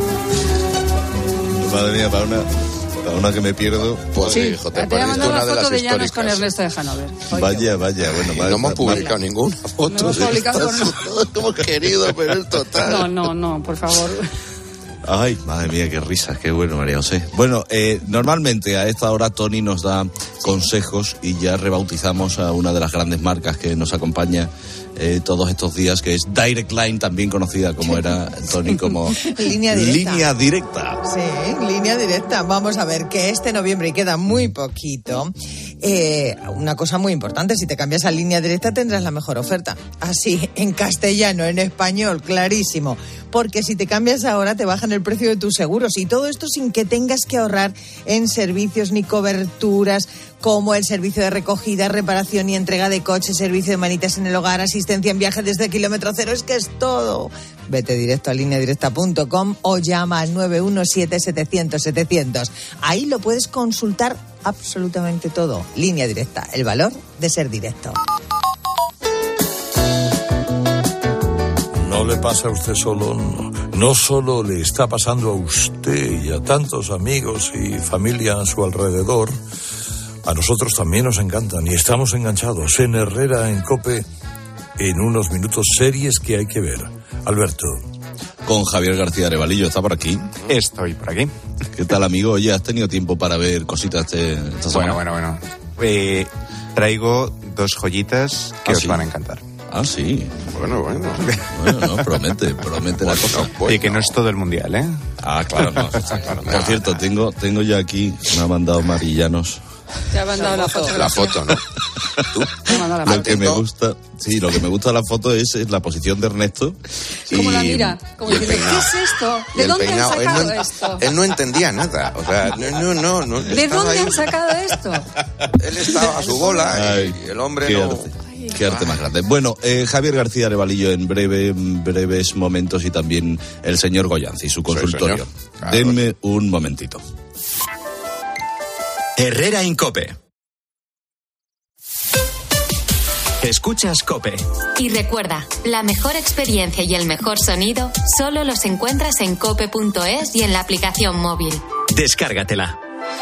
[SPEAKER 28] Madre mía, para una que me pierdo, pues
[SPEAKER 4] sí,
[SPEAKER 28] J.
[SPEAKER 4] te voy a mandar una foto de Llanos con Ernesto de Hanover.
[SPEAKER 28] Vaya, bueno.
[SPEAKER 5] No hemos publicado ninguna foto.
[SPEAKER 4] No hemos publicado
[SPEAKER 5] hemos querido, pero es total.
[SPEAKER 4] No, por favor.
[SPEAKER 28] Ay, madre mía, qué risas, qué bueno, María José. Bueno, normalmente a esta hora Tony nos da consejos y ya rebautizamos a una de las grandes marcas que nos acompaña todos estos días, que es Direct Line, también conocida como era Tony como
[SPEAKER 6] Línea Directa.
[SPEAKER 28] Línea Directa.
[SPEAKER 6] Sí, Línea Directa. Vamos a ver que este noviembre, y queda muy poquito, una cosa muy importante, si te cambias a Línea Directa tendrás la mejor oferta. Así, en castellano, en español, clarísimo. Porque si te cambias ahora te bajan el precio de tus seguros, y todo esto sin que tengas que ahorrar en servicios ni coberturas como el servicio de recogida, reparación y entrega de coches, servicio de manitas en el hogar, asistencia en viaje desde kilómetro cero. Es que es todo. Vete directo a lineadirecta.com o llama al 917-700-700. Ahí lo puedes consultar absolutamente todo. Línea Directa, el valor de ser directo.
[SPEAKER 7] No le pasa a usted solo, no solo le está pasando a usted y a tantos amigos y familia a su alrededor. A nosotros también nos encantan y estamos enganchados en Herrera en COPE. En unos minutos, series que hay que ver. Alberto.
[SPEAKER 28] Con Javier García Arevalillo, ¿está por aquí?
[SPEAKER 8] Estoy por aquí.
[SPEAKER 28] ¿Qué tal, amigo? Oye, ¿has tenido tiempo para ver cositas esta semana?
[SPEAKER 8] Bueno. Traigo 2 joyitas que os van a encantar.
[SPEAKER 28] Ah, sí.
[SPEAKER 5] Bueno,
[SPEAKER 28] no, promete la cosa.
[SPEAKER 8] Oye, que no es todo el mundial, ¿eh?
[SPEAKER 28] Ah, claro, no. Por cierto, tengo ya aquí, me ha mandado Marillanos.
[SPEAKER 4] Te ha mandado la foto.
[SPEAKER 5] La foto, ¿no?
[SPEAKER 28] Lo que me gusta de la foto es la posición de Ernesto.
[SPEAKER 4] Como la mira, como diciendo, ¿qué es esto? ¿De dónde han sacado esto?
[SPEAKER 5] Él no entendía nada, o sea, no.
[SPEAKER 4] ¿De dónde han sacado esto?
[SPEAKER 5] Él estaba a su bola y el hombre no...
[SPEAKER 28] Qué arte más grande. Bueno, Javier García Arevalillo en breves momentos y también el señor Goyanzi, su consultorio. Claro. Denme un momentito.
[SPEAKER 2] Herrera Incope. Escuchas COPE.
[SPEAKER 3] Y recuerda, la mejor experiencia y el mejor sonido solo los encuentras en cope.es y en la aplicación móvil.
[SPEAKER 2] Descárgatela.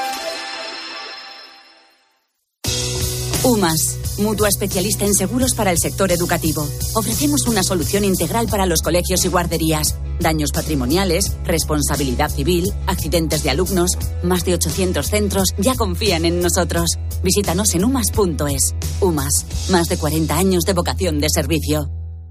[SPEAKER 9] UMAS, mutua especialista en seguros para el sector educativo. Ofrecemos una solución integral para los colegios y guarderías. Daños patrimoniales, responsabilidad civil, accidentes de alumnos. Más de 800 centros ya confían en nosotros. Visítanos en umas.es. UMAS, más de 40 años de vocación de servicio.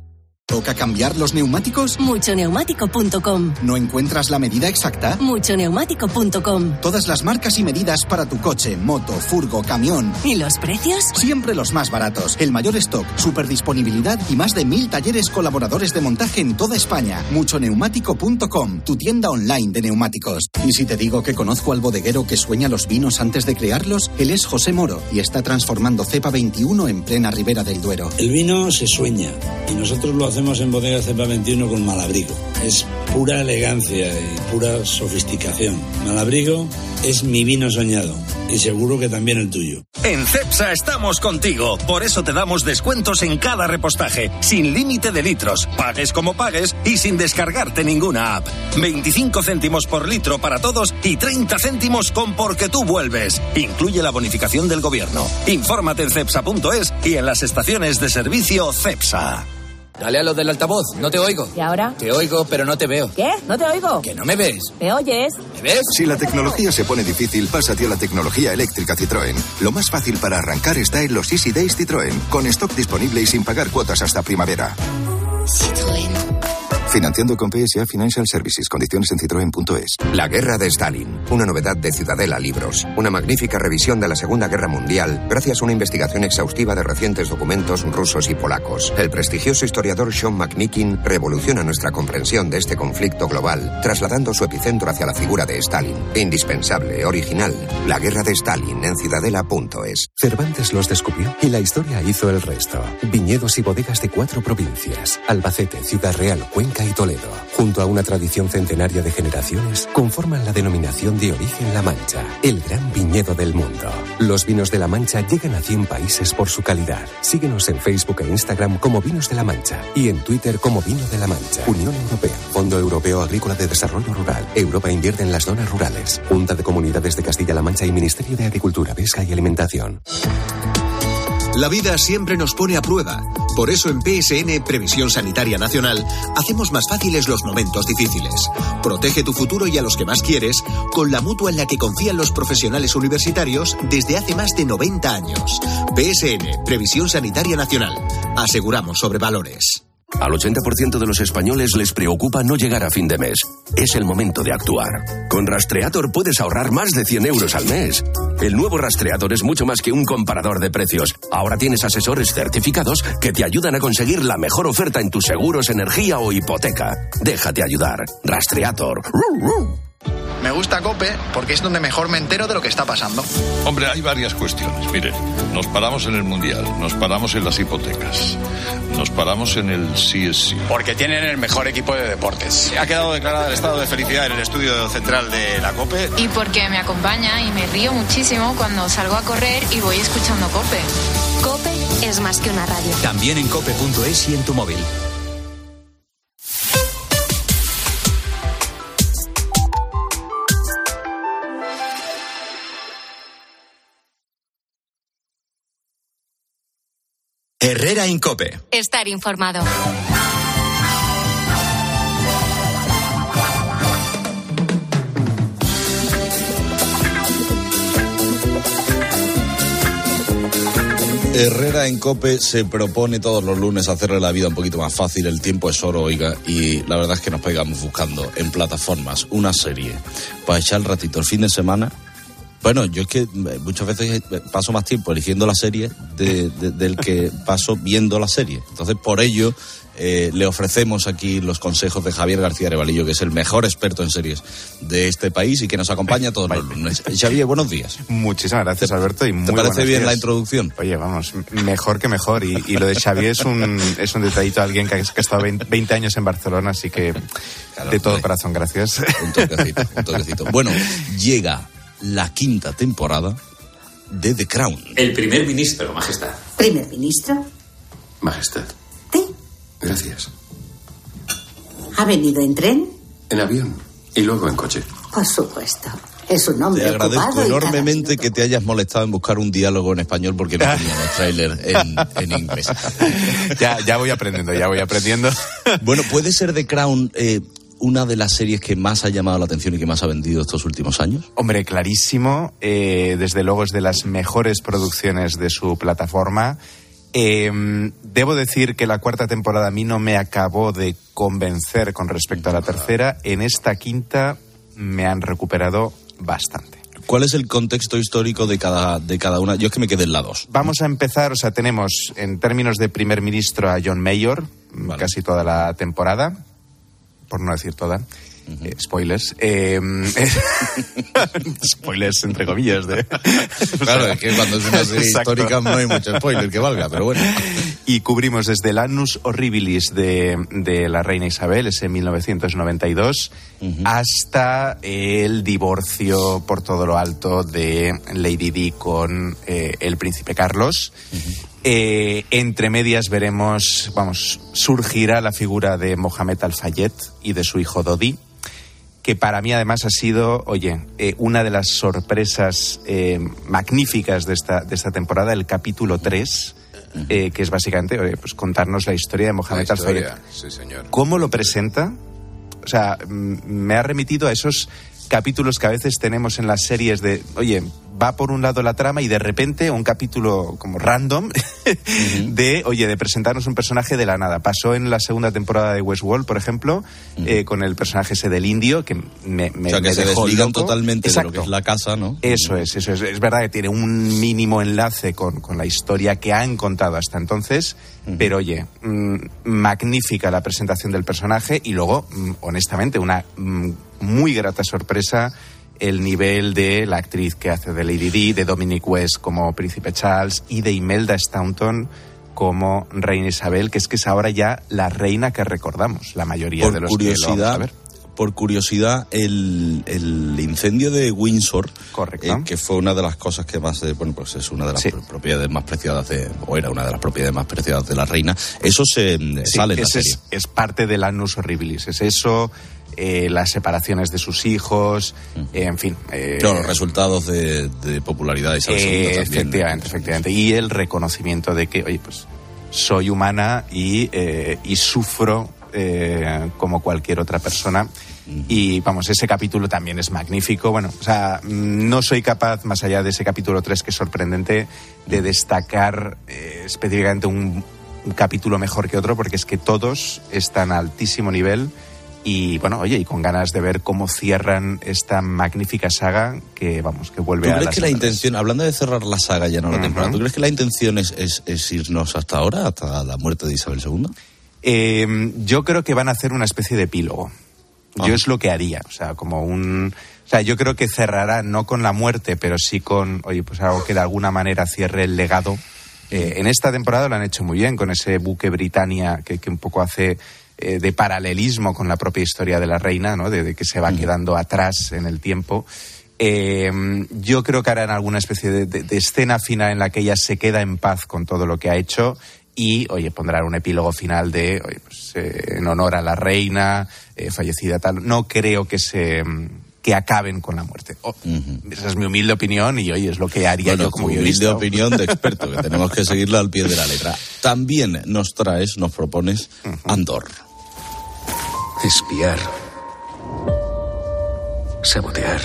[SPEAKER 10] ¿Toca cambiar los neumáticos?
[SPEAKER 9] Muchoneumático.com.
[SPEAKER 10] ¿No encuentras la medida exacta?
[SPEAKER 9] Muchoneumático.com.
[SPEAKER 10] Todas las marcas y medidas para tu coche, moto, furgo, camión.
[SPEAKER 9] ¿Y los precios?
[SPEAKER 10] Siempre los más baratos. El mayor stock, superdisponibilidad y más de 1000 talleres colaboradores de montaje en toda España. Muchoneumático.com, tu tienda online de neumáticos. Y si te digo que conozco al bodeguero que sueña los vinos antes de crearlos, él es José Moro y está transformando Cepa 21 en plena Ribera del Duero.
[SPEAKER 11] El vino se sueña y nosotros lo hacemos en Bodega Cepa 21 con Malabrigo. Es pura elegancia y pura sofisticación. Malabrigo es mi vino soñado y seguro que también el tuyo.
[SPEAKER 12] En Cepsa estamos contigo. Por eso te damos descuentos en cada repostaje, sin límite de litros, pagues como pagues y sin descargarte ninguna app. 25 céntimos por litro para todos y 30 céntimos con Porque tú vuelves. Incluye la bonificación del gobierno. Infórmate en cepsa.es y en las estaciones de servicio Cepsa.
[SPEAKER 13] Dale a lo del altavoz, no te oigo.
[SPEAKER 14] ¿Y ahora?
[SPEAKER 13] Te oigo, pero no te veo.
[SPEAKER 14] ¿Qué? ¿No te oigo?
[SPEAKER 13] Que no me ves.
[SPEAKER 14] ¿Me oyes?
[SPEAKER 13] ¿Me ves?
[SPEAKER 15] Si la tecnología se pone difícil, pásate a la tecnología eléctrica Citroën. Lo más fácil para arrancar está en los Easy Days Citroën, con stock disponible y sin pagar cuotas hasta primavera.
[SPEAKER 3] Citroën.
[SPEAKER 15] Financiando con PSA Financial Services. Condiciones en citroen.es.
[SPEAKER 16] La guerra de Stalin. Una novedad de Ciudadela Libros. Una magnífica revisión de la Segunda Guerra Mundial gracias a una investigación exhaustiva de recientes documentos rusos y polacos. El prestigioso historiador Sean McNikin revoluciona nuestra comprensión de este conflicto global, trasladando su epicentro hacia la figura de Stalin. Indispensable, original. La guerra de Stalin en ciudadela.es.
[SPEAKER 29] Cervantes los descubrió y la historia hizo el resto. Viñedos y bodegas de 4 provincias: Albacete, Ciudad Real, Cuenca y Toledo, junto a una tradición centenaria de generaciones, conforman la denominación de origen La Mancha, el gran viñedo del mundo. Los vinos de La Mancha llegan a 100 países por su calidad. Síguenos en Facebook e Instagram como Vinos de La Mancha y en Twitter como Vino de La Mancha. Unión Europea, Fondo Europeo Agrícola de Desarrollo Rural. Europa invierte en las zonas rurales. Junta de Comunidades de Castilla-La Mancha y Ministerio de Agricultura, Pesca y Alimentación.
[SPEAKER 30] La vida siempre nos pone a prueba. Por eso en PSN, Previsión Sanitaria Nacional, hacemos más fáciles los momentos difíciles. Protege tu futuro y a los que más quieres con la mutua en la que confían los profesionales universitarios desde hace más de 90 años. PSN, Previsión Sanitaria Nacional. Aseguramos sobre valores.
[SPEAKER 17] Al 80% de los españoles les preocupa no llegar a fin de mes. Es el momento de actuar. Con Rastreator puedes ahorrar más de 100 euros al mes. El nuevo Rastreator es mucho más que un comparador de precios. Ahora tienes asesores certificados que te ayudan a conseguir la mejor oferta en tus seguros, energía o hipoteca. Déjate ayudar. Rastreator.
[SPEAKER 31] Me gusta COPE porque es donde mejor me entero de lo que está pasando.
[SPEAKER 7] Hombre, hay varias cuestiones. Miren, nos paramos en el Mundial, nos paramos en las hipotecas, nos paramos en el CSI.
[SPEAKER 31] Porque tienen el mejor equipo de deportes. Ha quedado declarado el estado de felicidad en el estudio central de la COPE.
[SPEAKER 24] Y porque me acompaña y me río muchísimo cuando salgo a correr y voy escuchando COPE.
[SPEAKER 3] COPE es más que una radio.
[SPEAKER 2] También en cope.es y en tu móvil. Herrera Incope.
[SPEAKER 3] Estar informado.
[SPEAKER 28] Herrera en COPE se propone todos los lunes hacerle la vida un poquito más fácil. El tiempo es oro, oiga, y la verdad es que nos pegamos buscando en plataformas una serie para echar el ratito el fin de semana Bueno, yo es que muchas veces paso más tiempo eligiendo la serie del que paso viendo la serie. Entonces, por ello, le ofrecemos aquí los consejos de Javier García Arevalillo, que es el mejor experto en series de este país y que nos acompaña todos los lunes. Xavier, buenos días.
[SPEAKER 8] Muchísimas gracias, Alberto. Y muy
[SPEAKER 28] ¿Te parece bien
[SPEAKER 8] días.
[SPEAKER 28] la introducción?
[SPEAKER 8] Oye, vamos, mejor que mejor. Y lo de Xavier es un detallito, alguien que ha estado 20 años en Barcelona, así que claro, de todo corazón, gracias.
[SPEAKER 28] Un toquecito. Bueno, llega la 5ª temporada de The Crown.
[SPEAKER 1] El primer ministro, Majestad.
[SPEAKER 14] ¿Primer ministro?
[SPEAKER 1] Majestad.
[SPEAKER 14] ¿Sí?
[SPEAKER 1] Gracias.
[SPEAKER 14] ¿Ha venido en tren?
[SPEAKER 1] En avión y luego en coche.
[SPEAKER 14] Por supuesto. Es un hombre
[SPEAKER 28] Te agradezco
[SPEAKER 14] ocupado
[SPEAKER 28] enormemente que te hayas molestado en buscar un diálogo en español porque no teníamos tráiler en inglés.
[SPEAKER 8] Ya voy aprendiendo.
[SPEAKER 28] Bueno, ¿puede ser The Crown una de las series que más ha llamado la atención y que más ha vendido estos últimos años?
[SPEAKER 8] Hombre, clarísimo. Desde luego es de las mejores producciones de su plataforma. Debo decir que la 4ª temporada a mí no me acabó de convencer con respecto a la tercera. En esta 5ª me han recuperado bastante.
[SPEAKER 28] ¿Cuál es el contexto histórico de cada una? Yo es que me quedé en la 2.
[SPEAKER 8] Vamos a empezar, tenemos en términos de primer ministro a John Major, casi toda la temporada, por no decir toda. Spoilers. Spoilers entre comillas.
[SPEAKER 28] Claro, es que cuando es una serie histórica no hay mucho spoiler que valga, pero bueno.
[SPEAKER 8] Y cubrimos desde el Annus Horribilis de la reina Isabel, ese 1992, hasta el divorcio por todo lo alto de Lady Di con el príncipe Carlos. Entre medias veremos, surgirá la figura de Mohamed Al-Fayed y de su hijo Dodi, que para mí además ha sido, una de las sorpresas magníficas de esta temporada, el capítulo 3, que es básicamente pues contarnos la historia de Mohamed Al-Fayed.
[SPEAKER 5] Sí, señor.
[SPEAKER 8] ¿Cómo lo presenta? O sea, me ha remitido a esos capítulos que a veces tenemos en las series de, va por un lado la trama y de repente un capítulo como random de presentarnos un personaje de la nada. Pasó en la 2ª temporada de Westworld, por ejemplo, con el personaje ese del indio, que me
[SPEAKER 28] se
[SPEAKER 8] dejó
[SPEAKER 28] desligan
[SPEAKER 8] loco.
[SPEAKER 28] totalmente
[SPEAKER 8] Exacto.
[SPEAKER 28] de lo que es la casa, ¿no?
[SPEAKER 8] Eso es. Es verdad que tiene un mínimo enlace con la historia que han contado hasta entonces, pero magnífica la presentación del personaje y luego, honestamente, una muy grata sorpresa el nivel de la actriz que hace de Lady Di, de Dominic West como Príncipe Charles y de Imelda Staunton como Reina Isabel, que es ahora ya la reina que recordamos, la mayoría de los que lo vamos a ver.
[SPEAKER 28] Por curiosidad, el incendio de Windsor, que fue una de las cosas que más, pues es una de las propiedades más preciadas era una de las propiedades más preciadas de la reina, eso sale en la serie.
[SPEAKER 8] Es parte del Annus Horribilis, es eso. Las separaciones de sus hijos, en fin.
[SPEAKER 28] Los resultados de popularidad y salud también.
[SPEAKER 8] Efectivamente. Y el reconocimiento de que, pues soy humana y sufro como cualquier otra persona. Y ese capítulo también es magnífico. No soy capaz, más allá de ese capítulo 3 que es sorprendente, de destacar específicamente un capítulo mejor que otro, porque es que todos están a altísimo nivel. Y y con ganas de ver cómo cierran esta magnífica saga que vuelve a las...
[SPEAKER 28] ¿Tú crees que la intención, hablando de cerrar la saga ya no la temporada, ¿tú crees que la intención es irnos hasta ahora, hasta la muerte de Isabel II?
[SPEAKER 8] Yo creo que van a hacer una especie de epílogo. Yo es lo que haría, yo creo que cerrará no con la muerte, pero sí con, algo que de alguna manera cierre el legado. En esta temporada lo han hecho muy bien, con ese buque Britannia que un poco hace de paralelismo con la propia historia de la reina, ¿no? De que se va quedando atrás en el tiempo. Yo creo que harán alguna especie de escena final en la que ella se queda en paz con todo lo que ha hecho y, pondrán un epílogo final de, en honor a la reina, fallecida tal. No creo que acaben con la muerte. Esa es mi humilde opinión y es lo que haría yo como guionista.
[SPEAKER 28] Humilde opinión de experto, que tenemos que seguirla al pie de la letra. También nos propones Andor.
[SPEAKER 1] Espiar. Sabotear.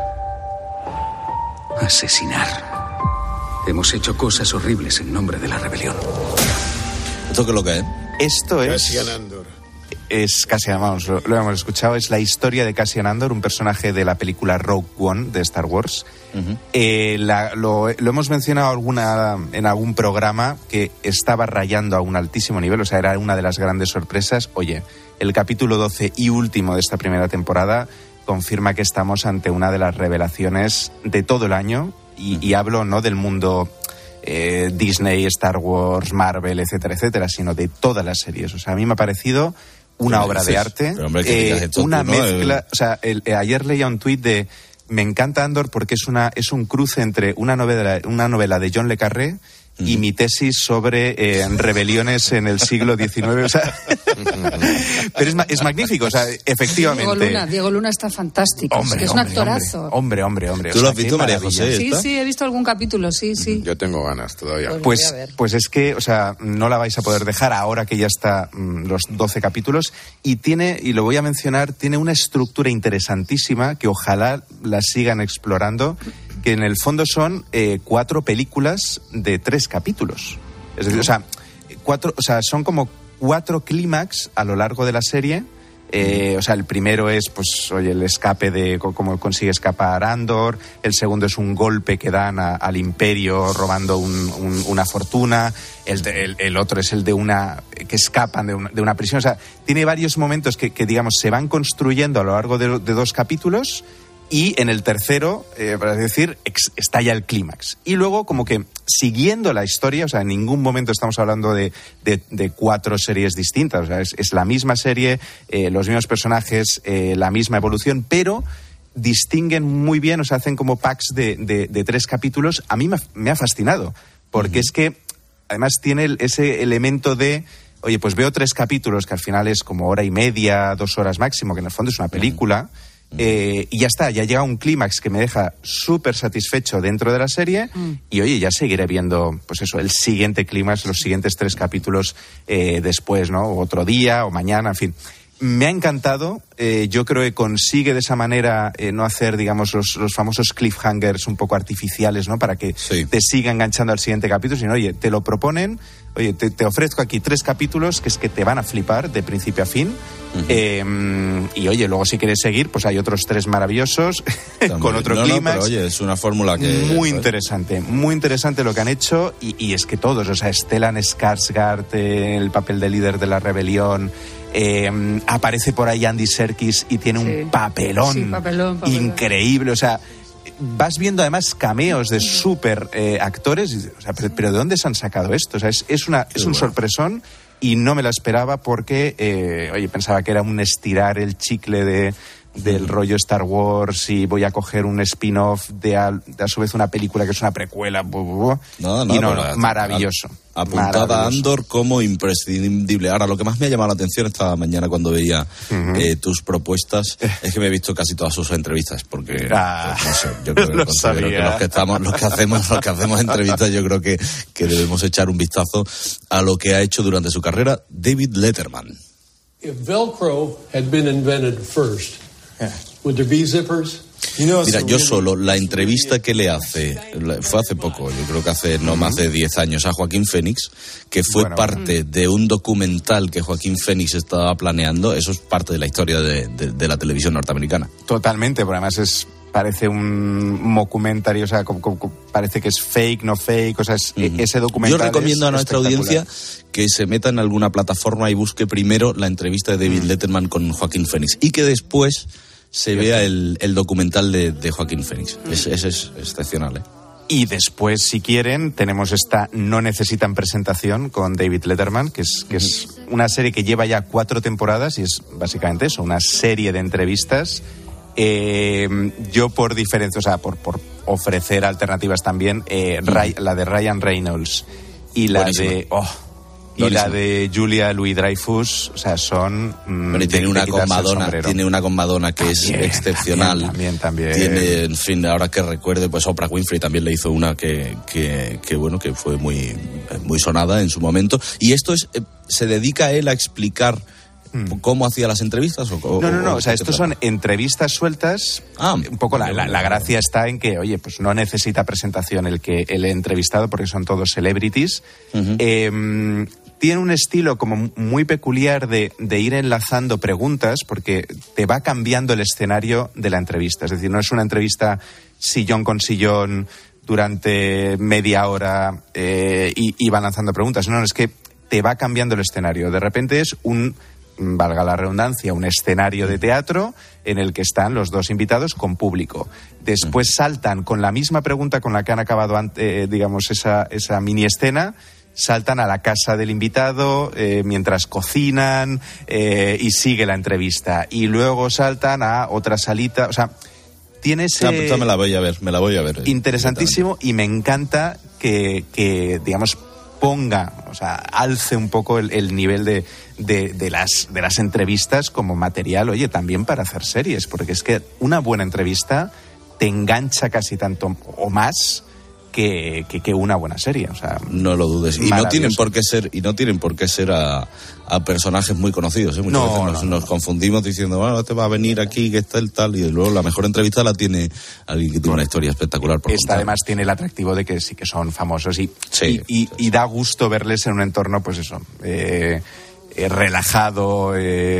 [SPEAKER 1] Asesinar. Hemos hecho cosas horribles en nombre de la rebelión.
[SPEAKER 28] ¿Esto qué es lo que es?
[SPEAKER 8] Esto es...
[SPEAKER 5] Cassian Andor.
[SPEAKER 8] es Cassian, vamos, lo hemos escuchado, es la historia de Cassian Andor, un personaje de la película Rogue One de Star Wars. Lo hemos mencionado en algún programa, que estaba rayando a un altísimo nivel, o sea, era una de las grandes sorpresas. Oye, el capítulo 12 y último de esta primera temporada confirma que estamos ante una de las revelaciones de todo el año, y hablo no del mundo Disney, Star Wars, Marvel, etcétera, etcétera, sino de todas las series. O sea, a mí me ha parecido una obra de arte, una mezcla. O sea, ayer leía un tuit de: me encanta Andor porque es un cruce entre una novela de John le Carré y mi tesis sobre rebeliones en el siglo XIX. O sea, pero es magnífico, o sea, efectivamente.
[SPEAKER 4] Diego Luna está fantástico, es un actorazo.
[SPEAKER 8] Hombre.
[SPEAKER 28] ¿Tú lo has visto, María José?
[SPEAKER 4] Sí, he visto algún capítulo, sí.
[SPEAKER 5] Yo tengo ganas todavía.
[SPEAKER 8] Pues es que, o sea, no la vais a poder dejar ahora que ya está los 12 capítulos, y lo voy a mencionar, tiene una estructura interesantísima que ojalá la sigan explorando, que en el fondo son 4 películas de 3 capítulos. Es decir, son como 4 clímax a lo largo de la serie. El primero es, pues, oye, el escape de cómo consigue escapar Andor. El segundo es un golpe que dan al Imperio robando una fortuna. El otro es el de que escapan de una prisión. O sea, tiene varios momentos que digamos, se van construyendo a lo largo de 2 capítulos. Y en el tercero, para decir, estalla el clímax. Y luego, como que siguiendo la historia, o sea, en ningún momento estamos hablando de 4 series distintas. O sea, es la misma serie, los mismos personajes, la misma evolución, pero distinguen muy bien, o sea, hacen como packs de 3 capítulos. A mí me ha fascinado, porque es que además tiene ese elemento de: oye, pues veo 3 capítulos, que al final es como 1:30, 2 horas máximo, que en el fondo es una película. Y ya está, ya llega un clímax que me deja súper satisfecho dentro de la serie, y oye, ya seguiré viendo, pues eso, el siguiente clímax, los siguientes 3 capítulos después, ¿no? O otro día, o mañana, en fin. Me ha encantado. Yo creo que consigue de esa manera no hacer, digamos, los famosos cliffhangers un poco artificiales, ¿no? Para que te siga enganchando al siguiente capítulo, sino, oye, te lo proponen, oye, te ofrezco aquí 3 capítulos que es que te van a flipar de principio a fin. Y oye, luego si quieres seguir, pues hay otros 3 maravillosos con otro clímax.
[SPEAKER 28] Pero oye, es una fórmula que...
[SPEAKER 8] Muy interesante lo que han hecho, y es que todos, o sea, Stellan Skarsgård, el papel de líder de la rebelión, aparece por ahí Andy Serkis y tiene un papelón increíble, o sea, vas viendo además cameos de súper actores, o sea, pero ¿de dónde se han sacado esto? O sea, es un sorpresón, y no me la esperaba porque, oye, pensaba que era un estirar el chicle del rollo Star Wars, y voy a coger un spin-off de a su vez una película que es una precuela. Maravilloso.
[SPEAKER 28] Apuntada a Andor como imprescindible. Ahora, lo que más me ha llamado la atención esta mañana cuando veía tus propuestas es que me he visto casi todas sus entrevistas, porque pues, no sé, yo creo que considero que los que hacemos entrevistas, yo creo que debemos echar un vistazo a lo que ha hecho durante su carrera David Letterman.
[SPEAKER 6] If Velcro had been invented first, would there be zippers?
[SPEAKER 28] Mira, yo solo, la entrevista que le hace, fue hace poco, yo creo que hace no más de 10 años, a Joaquín Phoenix, que fue parte de un documental que Joaquín Phoenix estaba planeando. Eso es parte de la historia de la televisión norteamericana.
[SPEAKER 8] Totalmente, porque además parece un mockumentary, o sea, parece que es fake, no fake, o sea, ese documental.
[SPEAKER 28] Yo recomiendo a nuestra audiencia que se meta en alguna plataforma y busque primero la entrevista de David Letterman con Joaquín Phoenix, y que después se vea el documental de Joaquín Phoenix. Ese es excepcional, ¿eh?
[SPEAKER 8] Y después, si quieren, tenemos esta No Necesitan Presentación con David Letterman, que es una serie que lleva ya 4 temporadas, y es básicamente eso, una serie de entrevistas. Yo por diferencia, o sea, por ofrecer alternativas también, la de Ryan Reynolds y la de... y la de Julia Louis-Dreyfus, o sea, son...
[SPEAKER 28] tiene una con Madonna que es excepcional.
[SPEAKER 8] También.
[SPEAKER 28] Tiene, en fin, ahora que recuerde, pues Oprah Winfrey también le hizo una que bueno, que fue muy, muy sonada en su momento. Y esto se dedica a él a explicar cómo hacía las entrevistas.
[SPEAKER 8] No, o sea, estos son entrevistas sueltas. Un poco la gracia está en que, oye, pues no necesita presentación el entrevistado, porque son todos celebrities. tiene un estilo como muy peculiar de ir enlazando preguntas, porque te va cambiando el escenario de la entrevista. Es decir, no es una entrevista sillón con sillón durante media hora y va lanzando preguntas. No, es que te va cambiando el escenario. De repente es valga la redundancia, un escenario de teatro en el que están los dos invitados con público. Después saltan con la misma pregunta con la que han acabado digamos esa mini escena, saltan a la casa del invitado mientras cocinan y sigue la entrevista. Y luego saltan a otra salita, o sea, tiene ese...
[SPEAKER 28] me la voy a ver.
[SPEAKER 8] Interesantísimo, y me encanta que digamos, ponga, o sea, alce un poco el nivel de las entrevistas como material, oye, también para hacer series, porque es que una buena entrevista te engancha casi tanto o más que una buena serie, o sea,
[SPEAKER 28] no lo dudes. Y no tienen por qué ser a personajes muy conocidos, ¿eh? Muchas veces nos confundimos diciendo, bueno, te va a venir aquí que está el tal, y luego la mejor entrevista la tiene alguien que tiene una historia espectacular por contar.
[SPEAKER 8] Además tiene el atractivo de que sí que son famosos y da gusto verles en un entorno, pues eso, relajado,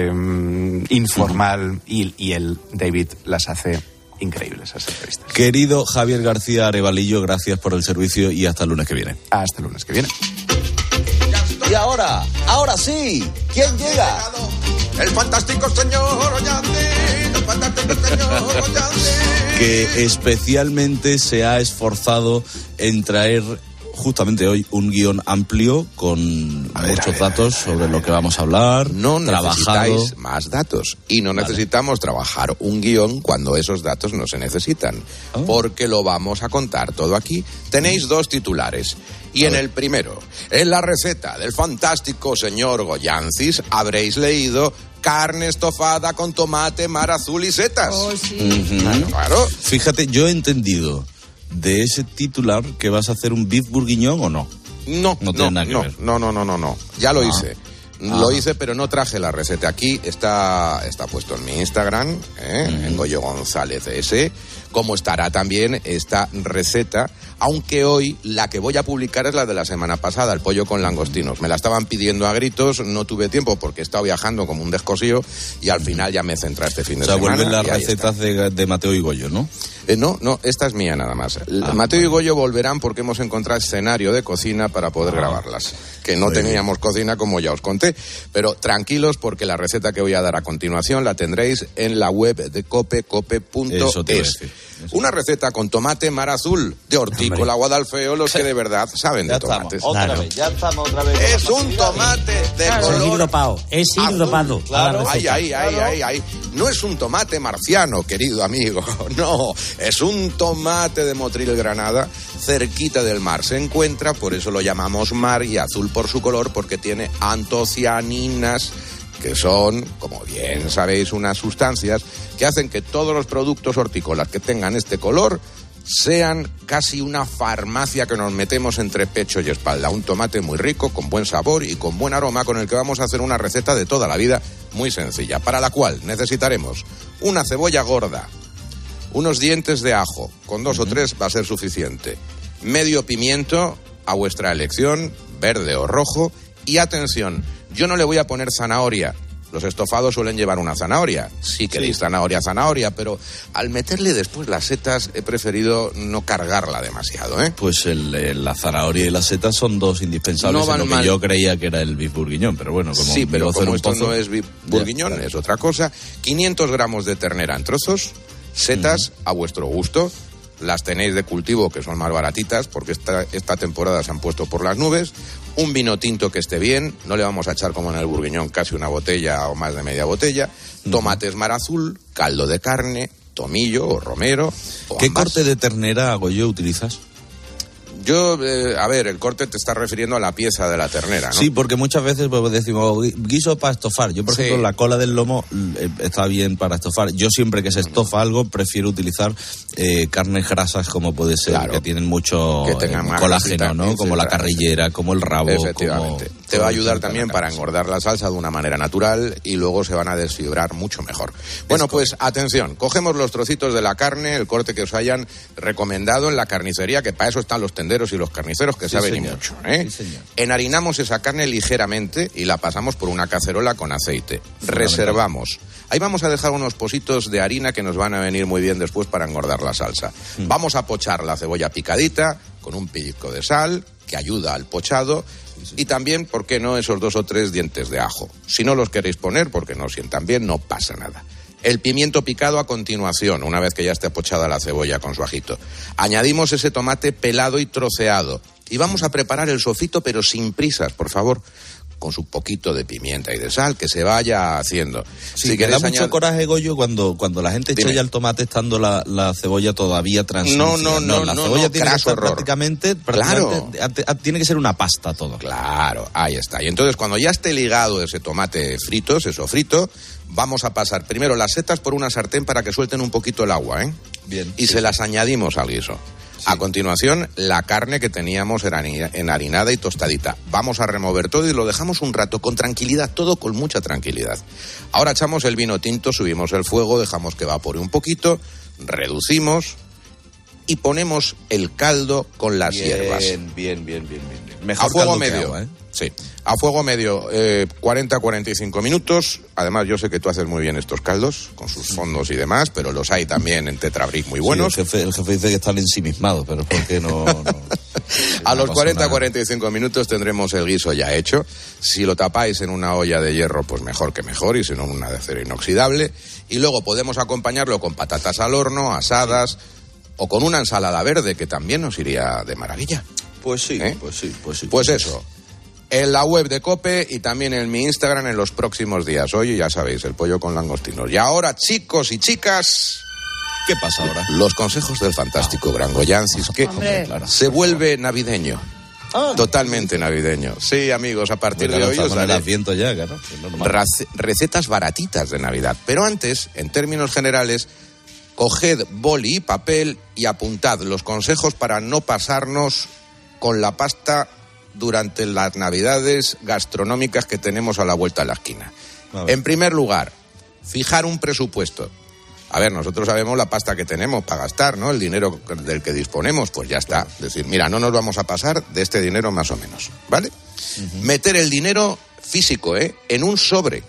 [SPEAKER 8] informal, y el David las hace increíbles esas entrevistas.
[SPEAKER 28] Querido Javier García Arevalillo, gracias por el servicio y hasta el lunes que viene.
[SPEAKER 8] Hasta el lunes que viene.
[SPEAKER 28] Y ahora sí, ¿quién llega?
[SPEAKER 5] El fantástico señor Ollante, el fantástico señor Ollante.
[SPEAKER 28] Que especialmente se ha esforzado en traer justamente hoy un guión amplio con muchos datos sobre lo que vamos a hablar.
[SPEAKER 5] No necesitáis más datos y no necesitamos trabajar un guión cuando esos datos no se necesitan, porque lo vamos a contar todo aquí. Tenéis dos titulares y en el primero, en la receta del fantástico señor Goyancis, habréis leído carne estofada con tomate, mar azul y setas.
[SPEAKER 4] Oh, sí.
[SPEAKER 5] Claro.
[SPEAKER 28] Fíjate, yo he entendido de ese titular que vas a hacer un beef bourguignon o no.
[SPEAKER 5] No tiene nada que ver. No. Ya lo hice. Lo
[SPEAKER 28] Ah.
[SPEAKER 5] hice, pero no traje la receta. Aquí está puesto en mi Instagram, en Goyo González S, como estará también esta receta, aunque hoy la que voy a publicar es la de la semana pasada, el pollo con langostinos. Me la estaban pidiendo a gritos, no tuve tiempo porque he estado viajando como un descosío y al final ya me centré este fin de semana.
[SPEAKER 28] O sea, vuelven las
[SPEAKER 5] y ahí
[SPEAKER 28] recetas de Mateo y Goyo, ¿no?
[SPEAKER 5] No, esta es mía nada más. Mateo y Goyo volverán porque hemos encontrado escenario de cocina para poder grabarlas. Que no teníamos cocina, como ya os conté. Pero tranquilos, porque la receta que voy a dar a continuación la tendréis en la web de cope.es. Una receta con tomate mar azul, de Hortícola Guadalfeo, los que de verdad saben de tomates.
[SPEAKER 28] Ya estamos otra vez.
[SPEAKER 5] Es un tomate de color
[SPEAKER 9] Es hidropado.
[SPEAKER 5] Claro. Ay. No es un tomate marciano, querido amigo. No, es un tomate de Motril, Granada, cerquita del mar. Se encuentra, por eso lo llamamos mar, y azul por su color, porque tiene antocianinas, que son, como bien sabéis, unas sustancias que hacen que todos los productos hortícolas que tengan este color sean casi una farmacia que nos metemos entre pecho y espalda. Un tomate muy rico, con buen sabor y con buen aroma, con el que vamos a hacer una receta de toda la vida muy sencilla, para la cual necesitaremos una cebolla gorda, unos dientes de ajo, con 2 o 3 va a ser suficiente, medio pimiento a vuestra elección, verde o rojo, y atención, yo no le voy a poner zanahoria. Los estofados suelen llevar una zanahoria. Si queréis zanahoria, pero al meterle después las setas he preferido no cargarla demasiado, ¿eh?
[SPEAKER 28] Pues la zanahoria y las setas son dos indispensables en lo que yo creía que era el beef bourguignon, pero bueno, como
[SPEAKER 5] sí, pero como
[SPEAKER 28] un
[SPEAKER 5] esto
[SPEAKER 28] pozo,
[SPEAKER 5] no es beef bourguignon, es otra cosa. 500 gramos de ternera en trozos, setas a vuestro gusto. Las tenéis de cultivo, que son más baratitas, porque esta temporada se han puesto por las nubes. Un vino tinto que esté bien, no le vamos a echar como en el bourguignon casi una botella o más de media botella. Tomates mar azul, caldo de carne, tomillo o romero.
[SPEAKER 28] ¿Qué corte de ternera, Goyo, utilizas?
[SPEAKER 5] Yo, a ver, el corte te está refiriendo a la pieza de la ternera, ¿no?
[SPEAKER 28] Sí, porque muchas veces pues, decimos guiso para estofar. Yo, por ejemplo, la cola del lomo está bien para estofar. Yo siempre que se estofa algo prefiero utilizar carnes grasas como puede ser, que tienen mucho colágeno, ¿no? Como la carrillera, como el rabo.
[SPEAKER 5] Efectivamente. Te va a ayudar también para engordar la salsa de una manera natural y luego se van a desfibrar mucho mejor. Bueno, pues atención, cogemos los trocitos de la carne, el corte que os hayan recomendado en la carnicería, que para eso están los tenderos y los carniceros, que saben y mucho, ¿eh? Sí, enharinamos esa carne ligeramente y la pasamos por una cacerola con aceite. Reservamos. Ahí vamos a dejar unos pocitos de harina que nos van a venir muy bien después para engordar la salsa. Vamos a pochar la cebolla picadita con un pellizco de sal, que ayuda al pochado, y también, ¿por qué no?, esos 2 o 3 dientes de ajo. Si no los queréis poner, porque no sientan bien, no pasa nada. El pimiento picado a continuación, una vez que ya esté pochada la cebolla con su ajito. Añadimos ese tomate pelado y troceado. Y vamos a preparar el sofrito, pero sin prisas, por favor, con su poquito de pimienta y de sal, que se vaya haciendo.
[SPEAKER 28] Sí, si me da mucho coraje, Goyo, cuando la gente echa ya el tomate estando la cebolla todavía translúcida. No, la cebolla tiene que estar prácticamente, tiene que ser una pasta todo.
[SPEAKER 5] Claro, ahí está. Y entonces, cuando ya esté ligado ese tomate frito, ese sofrito, vamos a pasar primero las setas por una sartén para que suelten un poquito el agua, ¿eh?
[SPEAKER 28] Bien.
[SPEAKER 5] Y se las añadimos al guiso. Sí. A continuación, la carne que teníamos enharinada y tostadita. Vamos a remover todo y lo dejamos un rato con tranquilidad, todo con mucha tranquilidad. Ahora echamos el vino tinto, subimos el fuego, dejamos que evapore un poquito, reducimos y ponemos el caldo con las hierbas.
[SPEAKER 28] Bien. Mejor
[SPEAKER 5] a fuego medio.
[SPEAKER 28] Agua, ¿eh?
[SPEAKER 5] Sí, a fuego medio, 40-45 minutos. Además, yo sé que tú haces muy bien estos caldos, con sus fondos y demás, pero los hay también en Tetrabric muy buenos.
[SPEAKER 28] Sí, el jefe dice que están ensimismados, pero ¿por qué no?
[SPEAKER 5] A los 40-45 minutos tendremos el guiso ya hecho. Si lo tapáis en una olla de hierro, pues mejor que mejor, y si no, en una de acero inoxidable. Y luego podemos acompañarlo con patatas al horno, asadas, o con una ensalada verde, que también nos iría de maravilla.
[SPEAKER 28] Pues sí.
[SPEAKER 5] Pues eso. En la web de COPE y también en mi Instagram en los próximos días. Hoy ya sabéis, el pollo con langostinos. Y ahora, chicos y chicas...
[SPEAKER 28] ¿Qué pasa ahora?
[SPEAKER 5] Los consejos del fantástico Gran Goyancis, que se vuelve navideño. Totalmente navideño. Sí, amigos, a partir de hoy os daré recetas baratitas de Navidad. Pero antes, en términos generales, coged boli y papel y apuntad los consejos para no pasarnos con la pasta durante las navidades gastronómicas que tenemos a la vuelta de la esquina. En primer lugar, fijar un presupuesto. A ver, nosotros sabemos la pasta que tenemos para gastar, ¿no? El dinero del que disponemos, pues ya está. Es decir, mira, no nos vamos a pasar de este dinero más o menos, ¿vale? Meter el dinero físico, en un sobre.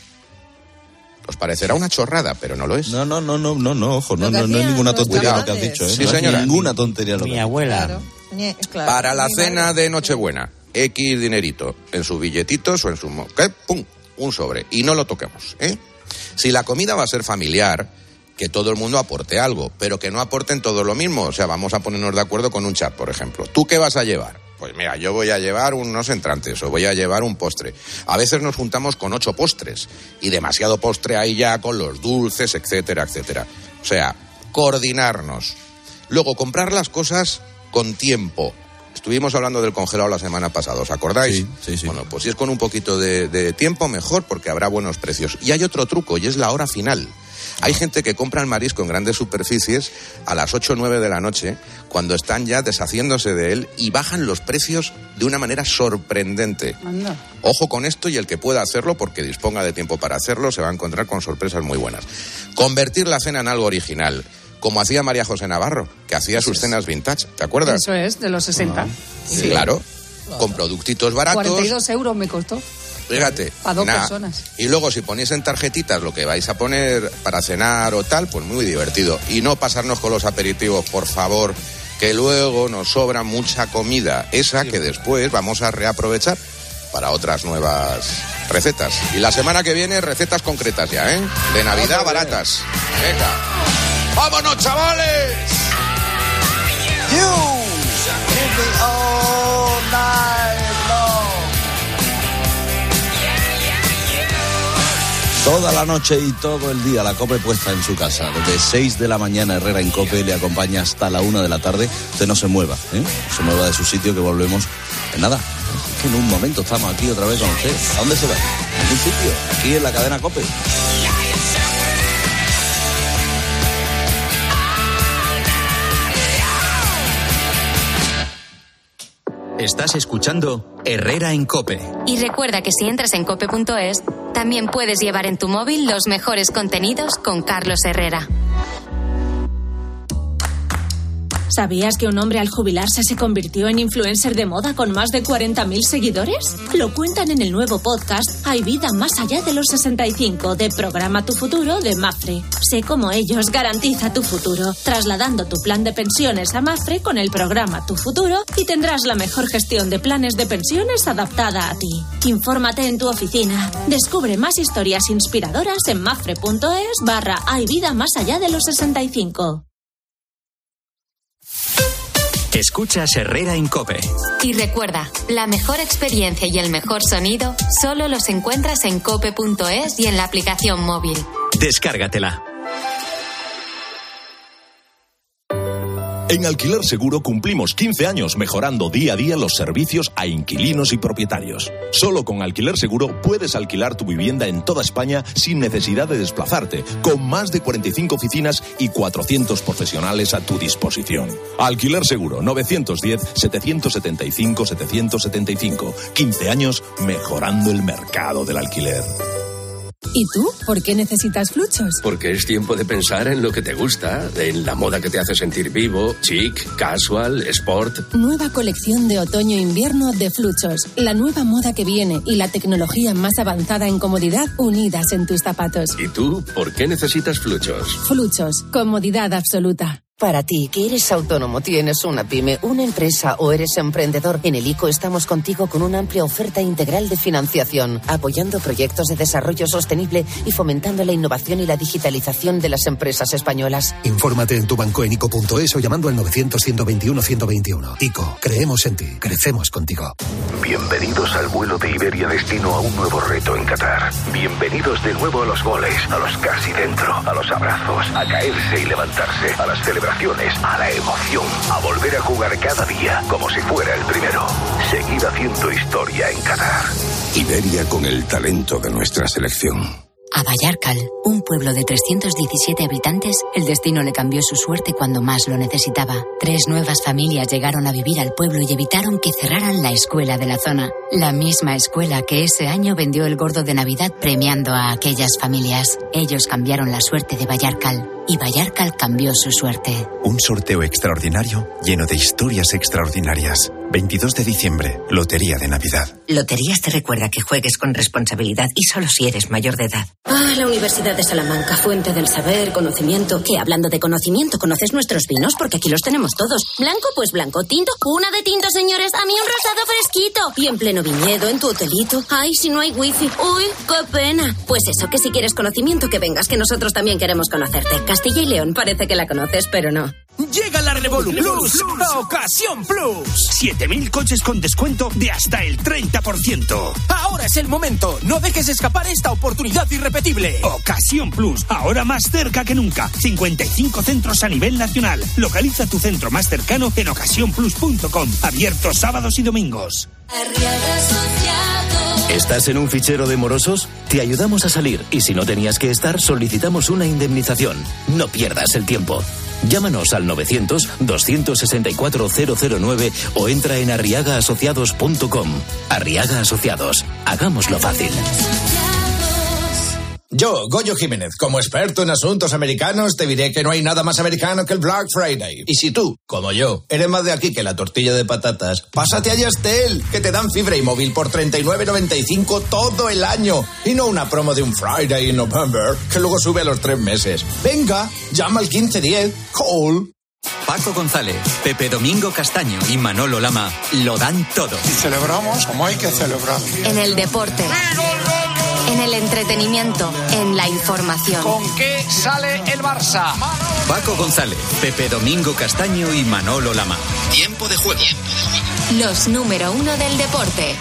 [SPEAKER 5] Os parecerá una chorrada, pero no lo es.
[SPEAKER 28] No, ojo, no es ninguna tontería lo que has dicho,
[SPEAKER 5] Sí, señora.
[SPEAKER 28] No es ninguna tontería lo que has dicho.
[SPEAKER 9] Mi abuela.
[SPEAKER 14] Claro.
[SPEAKER 5] Para la cena de Nochebuena, X dinerito, en sus billetitos o en su... ¡Pum! Un sobre. Y no lo toquemos, Si la comida va a ser familiar, que todo el mundo aporte algo, pero que no aporten todo lo mismo. O sea, vamos a ponernos de acuerdo con un chat, por ejemplo. ¿Tú qué vas a llevar? Pues mira, yo voy a llevar unos entrantes o voy a llevar un postre. A veces nos juntamos con 8 postres y demasiado postre ahí ya con los dulces, etcétera, etcétera. O sea, coordinarnos. Luego, comprar las cosas con tiempo. Estuvimos hablando del congelado la semana pasada, ¿os acordáis?
[SPEAKER 28] Sí.
[SPEAKER 5] Bueno, pues si es con un poquito de tiempo, mejor, porque habrá buenos precios. Y hay otro truco, y es la hora final. Hay gente que compra el marisco en grandes superficies a las 8 o 9 de la noche, cuando están ya deshaciéndose de él, y bajan los precios de una manera sorprendente.
[SPEAKER 4] Anda.
[SPEAKER 5] Ojo con esto, y el que pueda hacerlo, porque disponga de tiempo para hacerlo, se va a encontrar con sorpresas muy buenas. Convertir la cena en algo original, como hacía María José Navarro, que hacía sus cenas vintage, ¿te acuerdas?
[SPEAKER 4] Eso es, de los 60.
[SPEAKER 5] Sí. Claro, con productitos baratos.
[SPEAKER 4] 42 euros me costó.
[SPEAKER 5] Fíjate.
[SPEAKER 4] Para 2 personas.
[SPEAKER 5] Y luego, si ponéis en tarjetitas lo que vais a poner para cenar o tal, pues muy divertido. Y no pasarnos con los aperitivos, por favor, que luego nos sobra mucha comida. Esa que después vamos a reaprovechar para otras nuevas recetas. Y la semana que viene, recetas concretas ya, de Navidad baratas. Venga. ¡Vámonos, chavales!
[SPEAKER 28] Toda la noche y todo el día la COPE puesta en su casa. Desde 6 de la mañana Herrera en COPE le acompaña hasta la 1 de la tarde. Usted no se mueva, no se mueva de su sitio, que volvemos en nada. Es que en un momento estamos aquí otra vez con usted. ¿A dónde se va? ¿En ningún sitio? Aquí en la cadena COPE.
[SPEAKER 2] Estás escuchando Herrera en COPE.
[SPEAKER 3] Y recuerda que si entras en cope.es, también puedes llevar en tu móvil los mejores contenidos con Carlos Herrera.
[SPEAKER 9] ¿Sabías que un hombre al jubilarse se convirtió en influencer de moda con más de 40.000 seguidores? Lo cuentan en el nuevo podcast Hay vida más allá de los 65 de Programa Tu Futuro de Mapfre. Sé cómo ellos garantiza tu futuro, trasladando tu plan de pensiones a Mapfre con el programa Tu Futuro y tendrás la mejor gestión de planes de pensiones adaptada a ti. Infórmate en tu oficina. Descubre más historias inspiradoras en mapfre.es/Hay vida más allá de los 65.
[SPEAKER 2] Escuchas Herrera en COPE.
[SPEAKER 3] Y recuerda, la mejor experiencia y el mejor sonido solo los encuentras en cope.es y en la aplicación móvil.
[SPEAKER 2] Descárgatela.
[SPEAKER 10] En Alquiler Seguro cumplimos 15 años mejorando día a día los servicios a inquilinos y propietarios. Solo con Alquiler Seguro puedes alquilar tu vivienda en toda España sin necesidad de desplazarte, con más de 45 oficinas y 400 profesionales a tu disposición. Alquiler Seguro, 910-775-775. 15 años mejorando el mercado del alquiler.
[SPEAKER 18] ¿Y tú? ¿Por qué necesitas Fluchos?
[SPEAKER 1] Porque es tiempo de pensar en lo que te gusta, en la moda que te hace sentir vivo, chic, casual, sport.
[SPEAKER 18] Nueva colección de otoño-invierno de Fluchos. La nueva moda que viene y la tecnología más avanzada en comodidad unidas en tus zapatos.
[SPEAKER 1] ¿Y tú? ¿Por qué necesitas Fluchos?
[SPEAKER 18] Fluchos. Comodidad absoluta.
[SPEAKER 19] Para ti, que eres autónomo, tienes una pyme, una empresa o eres emprendedor, en el ICO estamos contigo con una amplia oferta integral de financiación, apoyando proyectos de desarrollo sostenible y fomentando la innovación y la digitalización de las empresas españolas.
[SPEAKER 20] Infórmate en tu banco en ICO.es o llamando al 900-121-121. ICO, creemos en ti, crecemos contigo.
[SPEAKER 21] Bienvenidos al vuelo de Iberia destino a un nuevo reto en Qatar. Bienvenidos de nuevo a los goles, a los casi dentro, a los abrazos, a caerse y levantarse, a las celebraciones, a la emoción, a volver a jugar cada día como si fuera el primero. Seguir haciendo historia en Qatar. Iberia con el talento de nuestra selección.
[SPEAKER 22] A Vallarcal, un pueblo de 317 habitantes, el destino le cambió su suerte cuando más lo necesitaba. 3 nuevas familias llegaron a vivir al pueblo y evitaron que cerraran la escuela de la zona. La misma escuela que ese año vendió el gordo de Navidad premiando a aquellas familias. Ellos cambiaron la suerte de Vallarcal y Vallarcal cambió su suerte.
[SPEAKER 23] Un sorteo extraordinario lleno de historias extraordinarias. 22 de diciembre, Lotería de Navidad.
[SPEAKER 22] Loterías te recuerda que juegues con responsabilidad y solo si eres mayor de edad.
[SPEAKER 24] La Universidad de Salamanca, fuente del saber, conocimiento.
[SPEAKER 22] Que hablando de conocimiento, ¿conoces nuestros vinos? Porque aquí los tenemos todos.
[SPEAKER 24] Blanco, pues blanco. Tinto, una de tinto, señores. A mí un rosado fresquito.
[SPEAKER 22] Y en pleno viñedo, en tu hotelito.
[SPEAKER 24] Ay, si no hay wifi. Uy, qué pena.
[SPEAKER 22] Pues eso, que si quieres conocimiento, que vengas, que nosotros también queremos conocerte. Castilla y León, parece que la conoces, pero no. Llega la Revolu Plus, Ocasión Plus. 7.000 coches con descuento de hasta el 30%. Ahora es el momento. No dejes escapar esta oportunidad irrepetible. Ocasión Plus, ahora más cerca que nunca. 55 centros a nivel nacional. Localiza tu centro más cercano en ocasiónplus.com. Abierto sábados y domingos.
[SPEAKER 25] ¿Estás en un fichero de morosos? Te ayudamos a salir y si no tenías que estar, solicitamos una indemnización. No pierdas el tiempo. Llámanos al 900-264-009 o entra en arriagaasociados.com. Arriaga Asociados. Hagámoslo fácil.
[SPEAKER 26] Yo, Goyo Jiménez, como experto en asuntos americanos, te diré que no hay nada más americano que el Black Friday. Y si tú, como yo, eres más de aquí que la tortilla de patatas, pásate a Yastel, que te dan fibra y móvil por $39.95 todo el año. Y no una promo de un Friday in November, que luego sube a los 3 meses. Venga, llama al 1510, call.
[SPEAKER 2] Paco González, Pepe Domingo Castaño y Manolo Lama lo dan todo.
[SPEAKER 27] Y celebramos como hay que celebrar.
[SPEAKER 3] En el deporte, en el entretenimiento, en la información.
[SPEAKER 22] ¿Con qué sale el Barça?
[SPEAKER 2] Paco González, Pepe Domingo Castaño y Manolo Lama.
[SPEAKER 25] Tiempo de juego.
[SPEAKER 3] Los número 1 del deporte.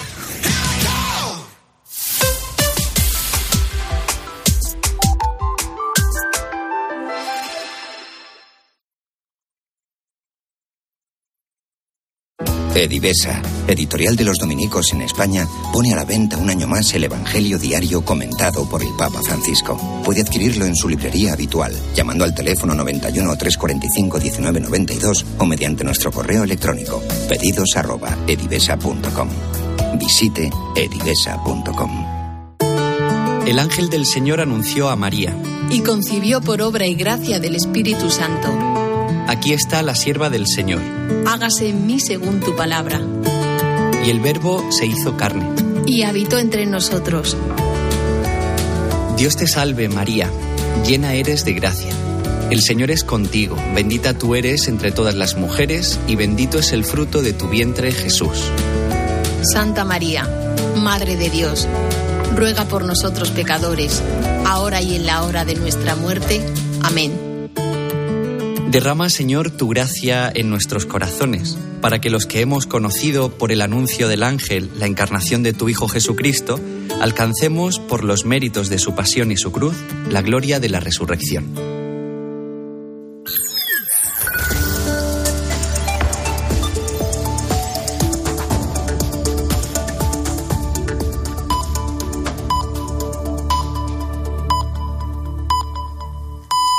[SPEAKER 6] Edivesa, editorial de los dominicos en España, pone a la venta un año más el Evangelio diario comentado por el Papa Francisco. Puede adquirirlo en su librería habitual, llamando al teléfono 91 345 1992 o mediante nuestro correo electrónico, pedidos@edivesa.com. Visite edivesa.com.
[SPEAKER 7] El ángel del Señor anunció a María.
[SPEAKER 11] Y concibió por obra y gracia del Espíritu Santo.
[SPEAKER 7] Aquí está la sierva del Señor.
[SPEAKER 11] Hágase en mí según tu palabra.
[SPEAKER 7] Y el Verbo se hizo carne.
[SPEAKER 11] Y habitó entre nosotros.
[SPEAKER 7] Dios te salve, María, llena eres de gracia. El Señor es contigo, bendita tú eres entre todas las mujeres, y bendito es el fruto de tu vientre, Jesús.
[SPEAKER 11] Santa María, Madre de Dios, ruega por nosotros pecadores, ahora y en la hora de nuestra muerte. Amén.
[SPEAKER 7] Derrama, Señor, tu gracia en nuestros corazones, para que los que hemos conocido por el anuncio del ángel la encarnación de tu Hijo Jesucristo, alcancemos, por los méritos de su pasión y su cruz, la gloria de la resurrección.